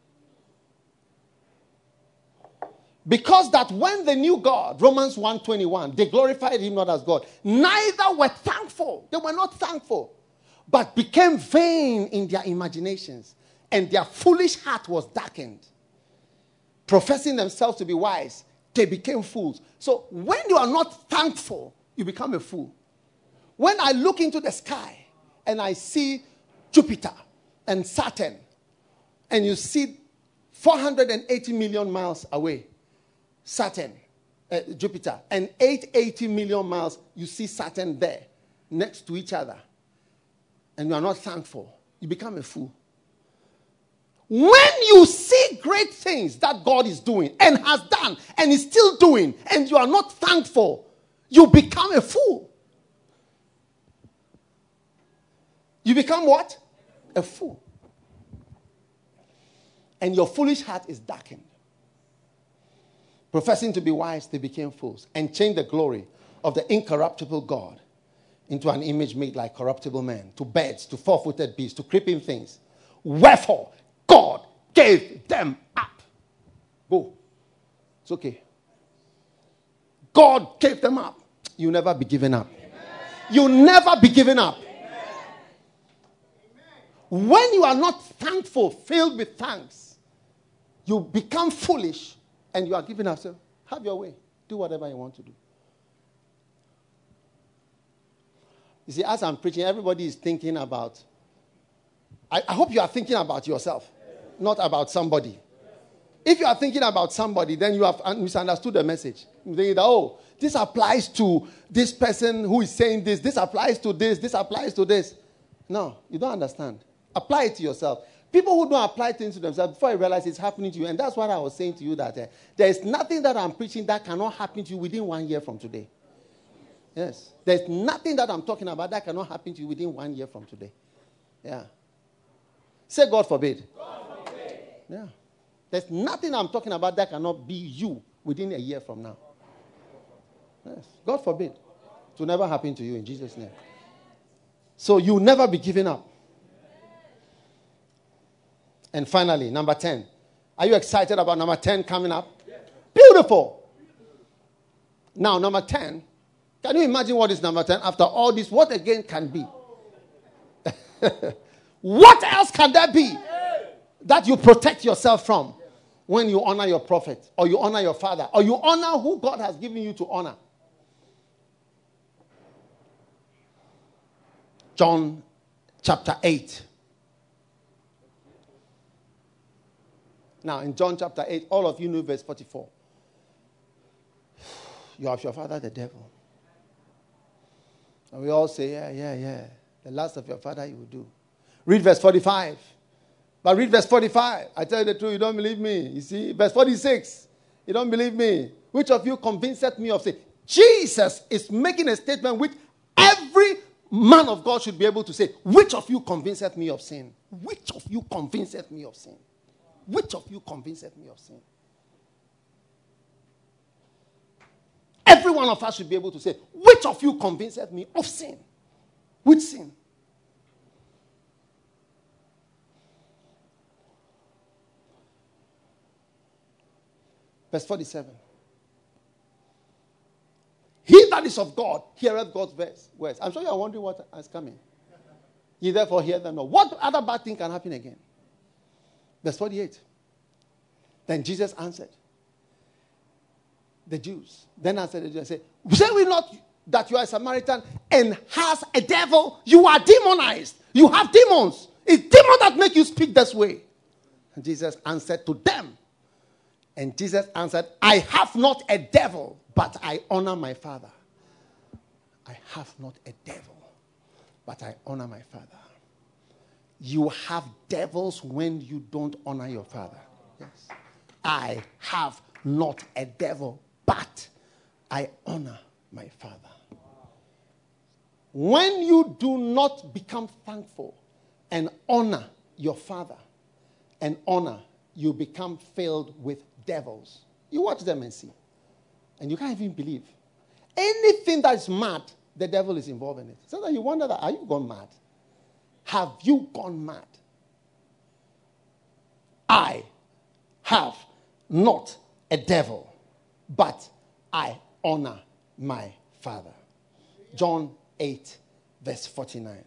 Because that when they knew God, Romans 1:21, they glorified him not as God. Neither were thankful. They were not thankful. But became vain in their imaginations. And their foolish heart was darkened. Professing themselves to be wise, they became fools. So when you are not thankful, you become a fool. When I look into the sky and I see Jupiter and Saturn, and you see 480 million miles away, Saturn, Jupiter, and 880 million miles, you see Saturn there, next to each other, and you are not thankful, you become a fool. When you see great things that God is doing and has done and is still doing, and you are not thankful, you become a fool. You become what? A fool. And your foolish heart is darkened. Professing to be wise, they became fools and changed the glory of the incorruptible God into an image made like corruptible men, to birds, to four-footed beasts, to creeping things. Wherefore, God gave them up. Go. It's okay. God gave them up. You'll never be given up. You'll never be given up. When you are not thankful, filled with thanks, you become foolish and you are giving up. So have your way. Do whatever you want to do. You see, as I'm preaching, everybody is thinking about, I hope you are thinking about yourself, not about somebody. If you are thinking about somebody, then you have misunderstood the message. You think that, oh, this applies to this person who is saying this. This applies to this. This applies to this. No, you don't understand. Apply it to yourself. People who don't apply things to themselves, before you realize it's happening to you. And that's what I was saying to you, that there is nothing that I'm preaching that cannot happen to you within 1 year from today. Yes. There's nothing that I'm talking about that cannot happen to you within 1 year from today. Yeah. Say, God forbid. God forbid. Yeah. There's nothing I'm talking about that cannot be you within a year from now. Yes. God forbid. It will never happen to you in Jesus' name. So you'll never be given up. And finally, number 10. Are you excited about number 10 coming up? Yes. Beautiful. Now, number 10. Can you imagine what is number 10? After all this, what again can be? What else can there be that you protect yourself from when you honor your prophet, or you honor your father, or you honor who God has given you to honor? John chapter 8. Now, in John chapter 8, all of you know verse 44. You have your father, the devil. And we all say, yeah. The last of your father you will do. Read verse 45. But read verse 45. I tell you the truth, you don't believe me. You see, verse 46. You don't believe me. Which of you convinceth me of sin? Jesus is making a statement which every man of God should be able to say. Which of you convinceth me of sin? Which of you convinceth me of sin? Which of you convinceth me of sin? Every one of us should be able to say, which of you convinceth me of sin? Which sin? Verse 47. He that is of God heareth God's words. I'm sure you are wondering what is coming. Ye therefore hear them not. What other bad thing can happen again? Verse 48. Then Jesus answered the Jews. Then answered the Jews and said, say we not that you are a Samaritan and has a devil? You are demonized. You have demons. It's demons that make you speak this way. And Jesus answered to them. And Jesus answered, I have not a devil, but I honor my Father. I have not a devil, but I honor my Father. You have devils when you don't honor your father. Yes. I have not a devil, but I honor my father. When you do not become thankful and honor your father and honor, you become filled with devils. You watch them and see. And you can't even believe. Anything that is mad, the devil is involved in it. Sometimes you wonder that, are you gone mad? Have you gone mad? I have not a devil, but I honor my father. John 8, verse 49.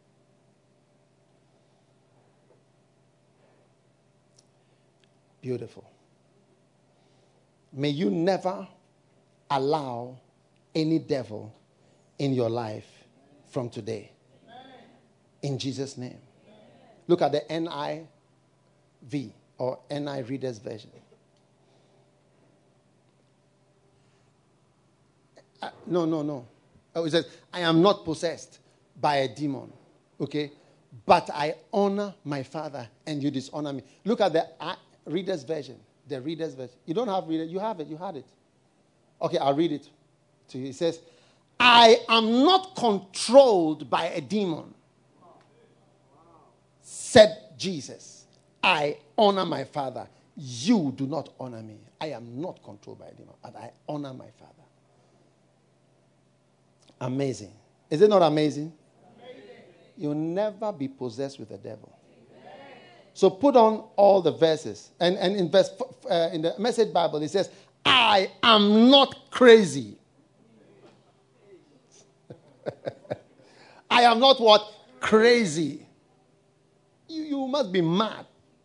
Beautiful. May you never allow any devil in your life from today. In Jesus' name. Look at the NIV or NI Reader's Version. No. Oh, it says, I am not possessed by a demon. Okay? But I honor my father and you dishonor me. Look at the Reader's Version. The Reader's Version. You don't have Reader. You have it. You had it. Okay, I'll read it to you. It says, I am not controlled by a demon, said Jesus. I honor my father. You do not honor me. I am not controlled by a demon, but I honor my father. Amazing. Is it not amazing? You'll never be possessed with the devil. So put on all the verses. And in in the Message Bible, it says, I am not crazy. I am not what? Crazy. You must be mad.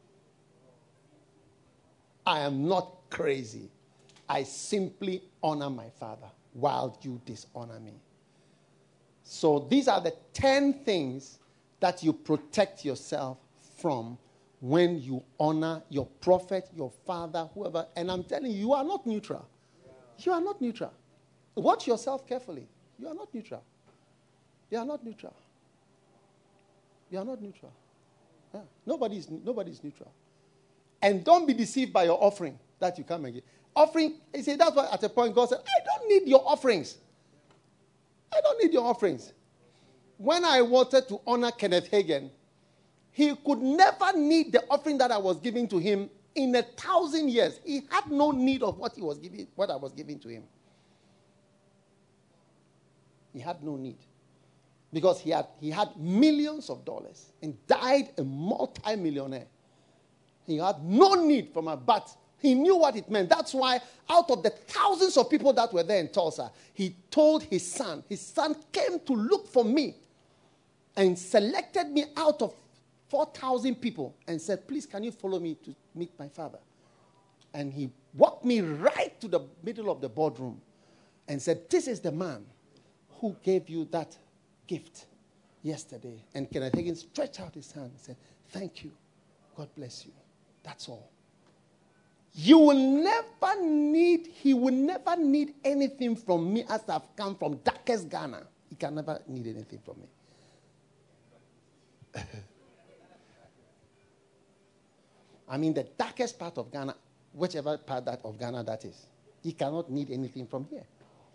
I am not crazy. I simply honor my father while you dishonor me. So these are the 10 things that you protect yourself from when you honor your prophet, your father, whoever. And I'm telling you, you are not neutral. You are not neutral. Watch yourself carefully. You are not neutral. You are not neutral. You are not neutral. Yeah. Nobody is neutral. And don't be deceived by your offering that you come and give. Offering, you see, that's why at a point God said, I don't need your offerings. I don't need your offerings. When I wanted to honor Kenneth Hagin, he could never need the offering that I was giving to him in 1,000 years. He had no need of what I was giving to him. He had no need. Because he had millions of dollars and died a multi-millionaire. He had no need for my, but he knew what it meant. That's why out of the thousands of people that were there in Tulsa, he told his son came to look for me and selected me out of 4,000 people and said, please, can you follow me to meet my father? And he walked me right to the middle of the boardroom and said, this is the man who gave you that gift yesterday. And Kenneth Hagin stretched out his hand and said, thank you. God bless you. That's all. He will never need anything from me as I've come from darkest Ghana. He can never need anything from me. I mean, the darkest part of Ghana, whichever part of Ghana that is, he cannot need anything from here.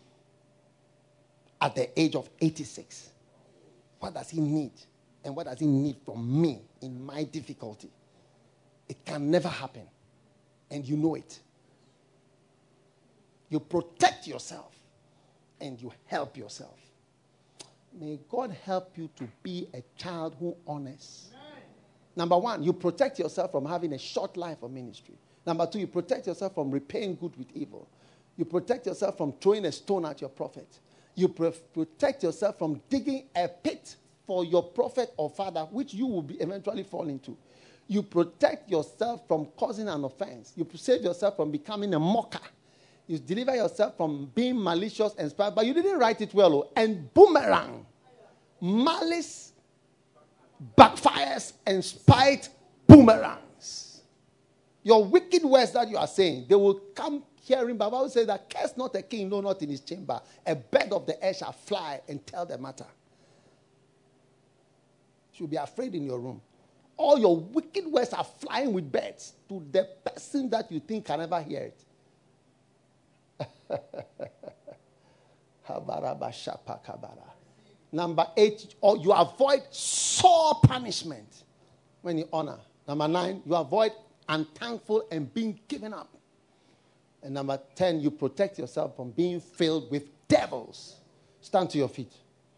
At the age of 86, what does he need? And what does he need from me in my difficulty? It can never happen. And you know it. You protect yourself and you help yourself. May God help you to be a child who honors. Number one, you protect yourself from having a short life of ministry. Number two, you protect yourself from repaying good with evil. You protect yourself from throwing a stone at your prophet. You protect yourself from digging a pit for your prophet or father, which you will eventually fall into. You protect yourself from causing an offense. You save yourself from becoming a mocker. You deliver yourself from being malicious and spite, but you didn't write it well. And boomerang, malice backfires and spite boomerangs. Your wicked words that you are saying, they will come hearing. But the Bible says that curse not a king, no, not in his chamber. A bird of the air shall fly and tell the matter. You should be afraid in your room. all your wicked words are flying with birds to the person that you think can never hear it. Number 8, or you avoid sore punishment when you honor. Number 9, you avoid unthankful and being given up. And number 10, you protect yourself from being filled with devils. Stand to your feet.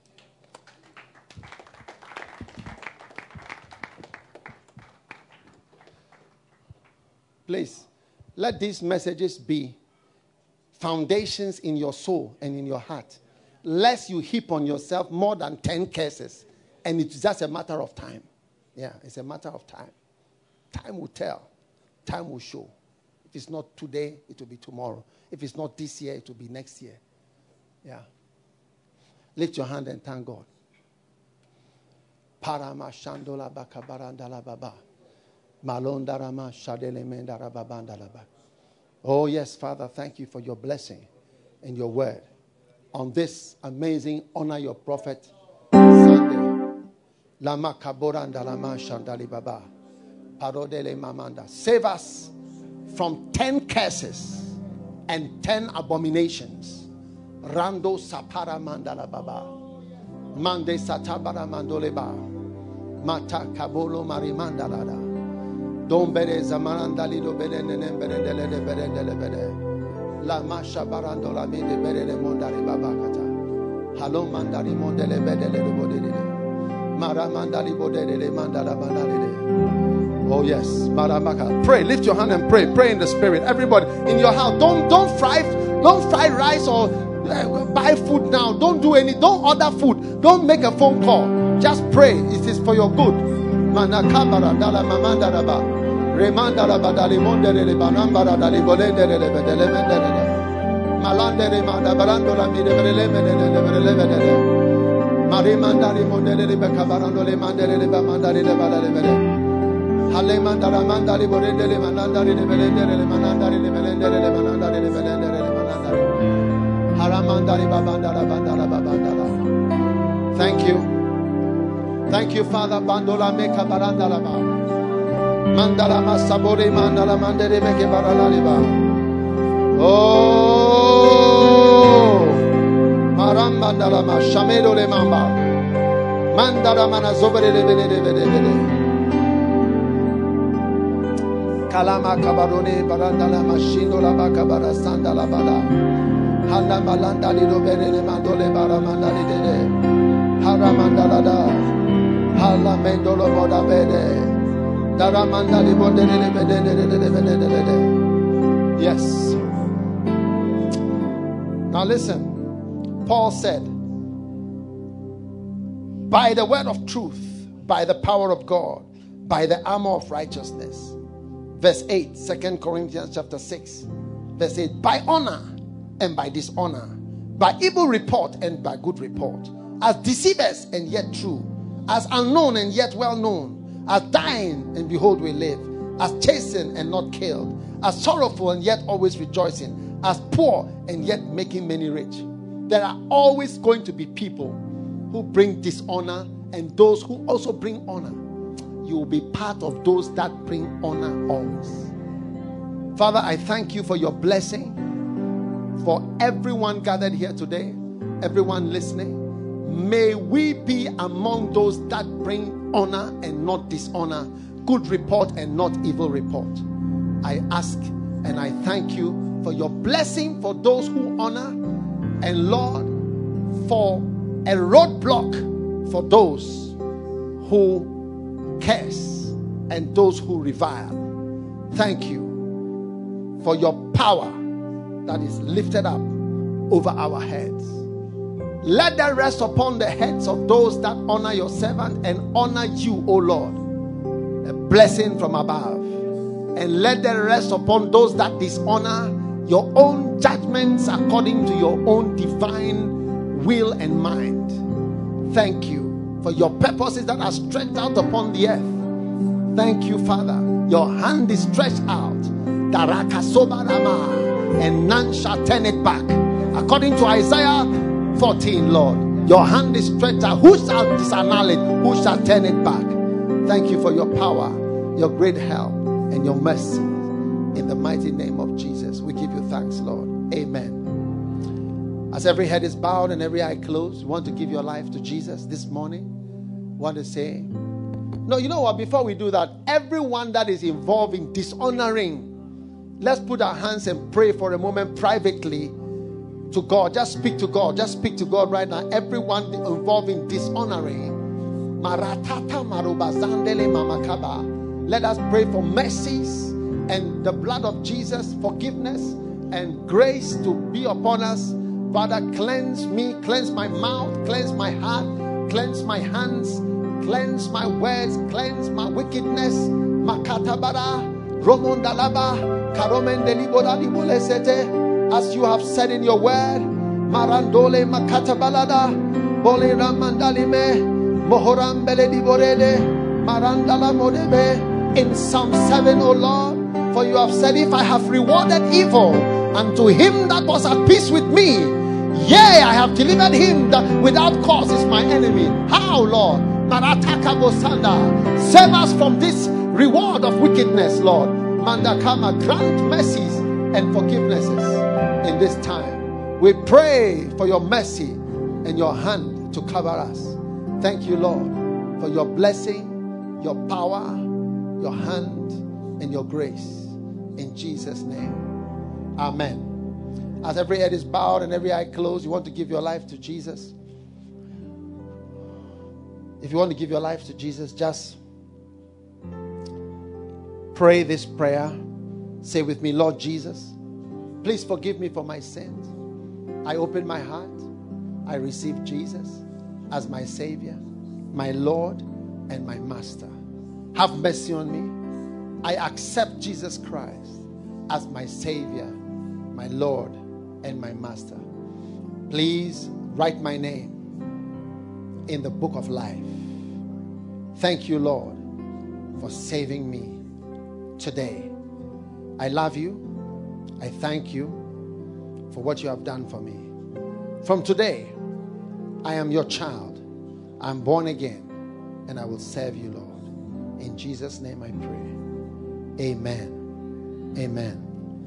Please, let these messages be foundations in your soul and in your heart. Lest you heap on yourself more than 10 curses. And it's just a matter of time. Yeah, it's a matter of time. Time will tell. Time will show. If it's not today, it will be tomorrow. If it's not this year, it will be next year. Yeah. Lift your hand and thank God. Parama shandola bakabarandala baba. Malondarama shadele mendara babandalaba. Oh yes, Father, thank you for your blessing and your word on this amazing Honor Your Prophet Sunday. Lama kaborandalama shandali baba. Parodele mamanda. Save us from 10 curses and 10 abominations. Rando sapara mandala baba. Mande satabara mandoleba. Mata kabolo marimandalada. Dombere zamarandali do bere nembere dele bere dele bere. La masha barando la mide bere le mondari babakata. Halo mandari mondele bere le bodele. Mara mandali bodele le mandala bandale. Oh yes, Maramaka. Pray, lift your hand and pray. Pray in the spirit. Everybody in your house, don't fry rice or buy food now. Don't order food. Don't make a phone call. Just pray. It is for your good. Manakabara dala mamanda raba. Remanda raba dali mondere le banambara dali bolende le bedele mendele. Malande remanda barando la mide berele mendele. Marimanda li mondele le bekabarando le mandele le bamandari le balale bele. Halemandara mandali bolende le manandari le belende le manandari le belende le manandari le belende le manandari. Haramandari babandara bandara babandara. Thank you. Thank you, Father. Bandola meka barandala ba. Mandala masabore mandala mandere meke baralaliba. Oh, marambandala ma shamedo le mamba. Mandala mana zobere le bele. Kalama kabarone barandala mashindo la baka barasanda la bala. Handa balanda li do bere le mandole baramandali de. Haramandala da. Hala mendolo moda bede. Daramanda li bondele bede. Yes. Now listen. Paul said, by the word of truth, by the power of God, by the armor of righteousness. Verse 8, 2 Corinthians chapter 6. Verse 8, by honor and by dishonor, by evil report and by good report, as deceivers and yet true, as unknown and yet well known, as dying and behold we live, as chastened and not killed, as sorrowful and yet always rejoicing, as poor and yet making many rich. There are always going to be people who bring dishonor and those who also bring honor. You will be part of those that bring honor always. Father, I thank you for your blessing, for everyone gathered here today, everyone listening. May we be among those that bring honor and not dishonor, good report and not evil report. I ask and I thank you for your blessing for those who honor, and Lord, for a roadblock for those who curse and those who revile. Thank you for your power that is lifted up over our heads. Let that rest upon the heads of those that honor your servant and honor you, O Lord. A blessing from above. And let that rest upon those that dishonor your own judgments according to your own divine will and mind. Thank you for your purposes that are stretched out upon the earth. Thank you, Father. Your hand is stretched out. And none shall turn it back. According to Isaiah 14, Lord, your hand is stretched out. Who shall disannul it? Who shall turn it back? Thank you for your power, your great help, and your mercy. In the mighty name of Jesus, we give you thanks, Lord. Amen. As every head is bowed and every eye closed, you want to give your life to Jesus this morning? Want to say, no, you know what? Before we do that, everyone that is involved in dishonoring, let's put our hands and pray for a moment privately to God. Just speak to God. Just speak to God right now. Everyone involved in dishonoring. Let us pray for mercies and the blood of Jesus, forgiveness and grace to be upon us. Father, cleanse me, cleanse my mouth, cleanse my heart, cleanse my hands, cleanse my words, cleanse my wickedness. Makatabara, Romondalaba, Karomendeliboladibolesete, as you have said in your word. Marandole Makatabalada, Bole Ramandalime, Mohorambele Diborede, Marandala Modebe, in Psalm 7, O Lord. For you have said, if I have rewarded evil unto him that was at peace with me, yea, I have delivered him that without cause is my enemy. How, Lord? Marataka Bosanda. Save us from this reward of wickedness, Lord. Mandakama, grant mercies and forgivenesses in this time. We pray for your mercy and your hand to cover us. Thank you, Lord, for your blessing, your power, your hand, and your grace. In Jesus' name. Amen. As every head is bowed and every eye closed, you want to give your life to Jesus? If you want to give your life to Jesus, just pray this prayer. Say with me, Lord Jesus, please forgive me for my sins. I open my heart. I receive Jesus as my Savior, my Lord, and my Master. Have mercy on me. I accept Jesus Christ as my Savior, my Lord, and my Master. Please write my name in the book of life. Thank you, Lord, for saving me today. I love you. I thank you for what you have done for me. From today, I am your child. I'm born again, and I will serve you, Lord. In Jesus' name I pray. Amen. Amen.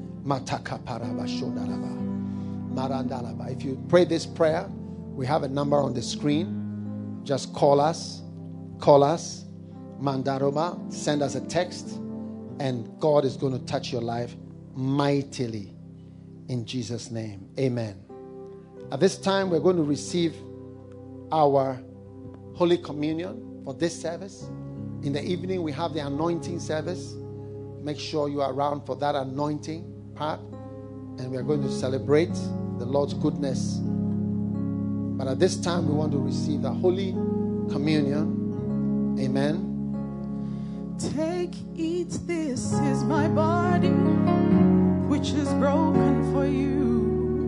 If you pray this prayer, we have a number on the screen. Just call us. Call us. Mandaroma. Send us a text. And God is going to touch your life mightily. In Jesus' name. Amen. At this time, we're going to receive our Holy Communion for this service. In the evening, we have the anointing service. Make sure you are around for that anointing part. And we are going to celebrate the Lord's goodness. But at this time, we want to receive the Holy Communion. Amen. Take, eat, this is my body, which is broken for you.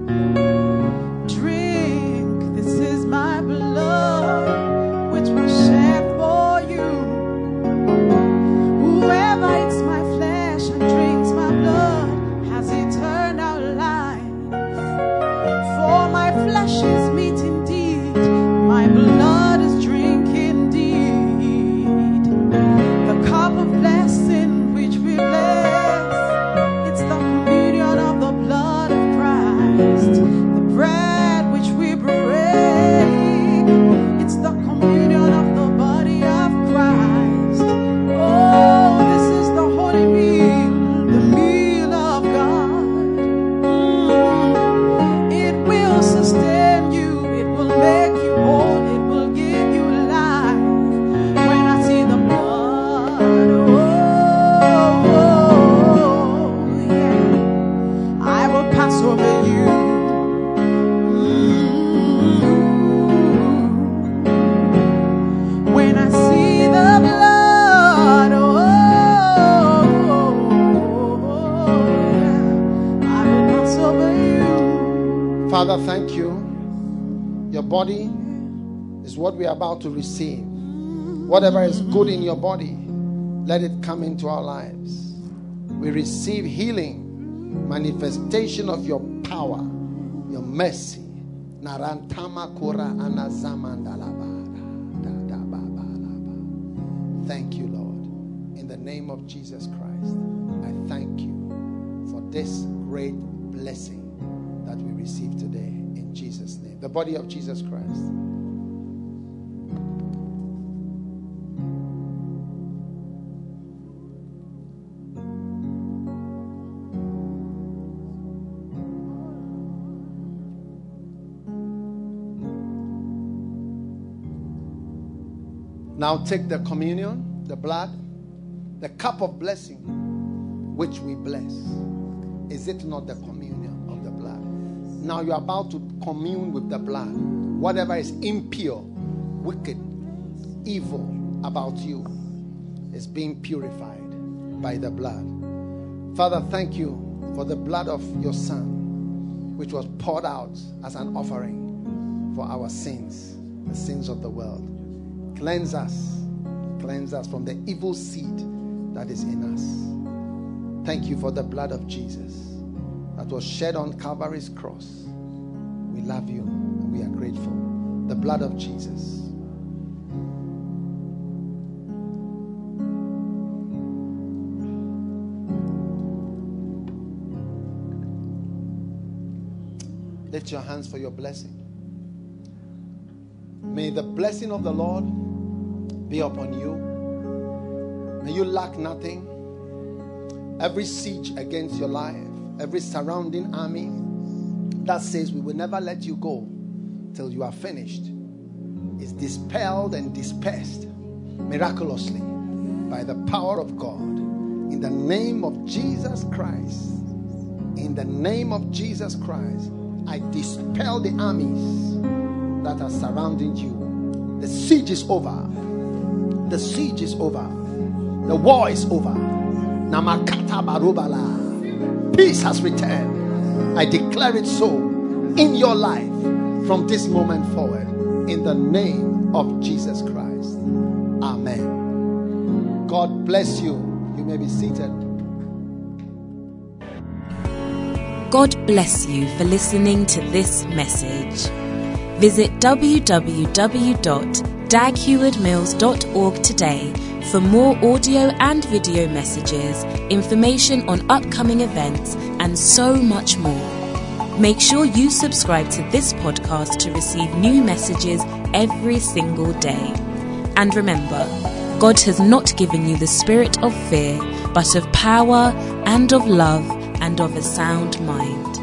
Drink, this is my blood, which was shed for you. Whoever eats my flesh and drinks my blood has eternal life. For my flesh is meat indeed, my blood is drink indeed. The cup of blessing which we bless, it's the communion of the blood of Christ. The bread which we break, it's the communion of the body of Christ. Oh, this is the holy meal, the meal of God. It will sustain you, it will make you whole, it will give you life. When I see the blood, yeah, I will pass over you. When I see the blood, yeah, I will pass over you. Father, thank you. Your body is what we are about to receive. Whatever is good in your body, let it come into our lives. We receive healing, manifestation of your power, your mercy. Narantama kura anazamandalaba. Thank you, Lord. In the name of Jesus Christ, I thank you for this great blessing that we receive today. In Jesus' name. The body of Jesus Christ. Now take the communion, the blood, the cup of blessing, which we bless. Is it not the communion of the blood? Now you're about to commune with the blood. Whatever is impure, wicked, evil about you is being purified by the blood. Father, thank you for the blood of your Son, which was poured out as an offering for our sins, the sins of the world. Cleanse us from the evil seed that is in us. Thank you for the blood of Jesus that was shed on Calvary's cross. We love you and we are grateful. The blood of Jesus. Lift your hands for your blessing. May the blessing of the Lord be upon you. May you lack nothing. Every siege against your life, every surrounding army that says we will never let you go till you are finished, is dispelled and dispersed miraculously by the power of God. In the name of Jesus Christ, in the name of Jesus Christ, I dispel the armies that are surrounding you. The siege is over. The siege is over. The war is over. Namakata barubala. Peace has returned. I declare it so in your life from this moment forward. In the name of Jesus Christ. Amen. God bless you. You may be seated. God bless you for listening to this message. Visit www.daghewardmills.org today for more audio and video messages, information on upcoming events, and so much more. Make sure you subscribe to this podcast to receive new messages every single day. And remember, God has not given you the spirit of fear, but of power and of love and of a sound mind.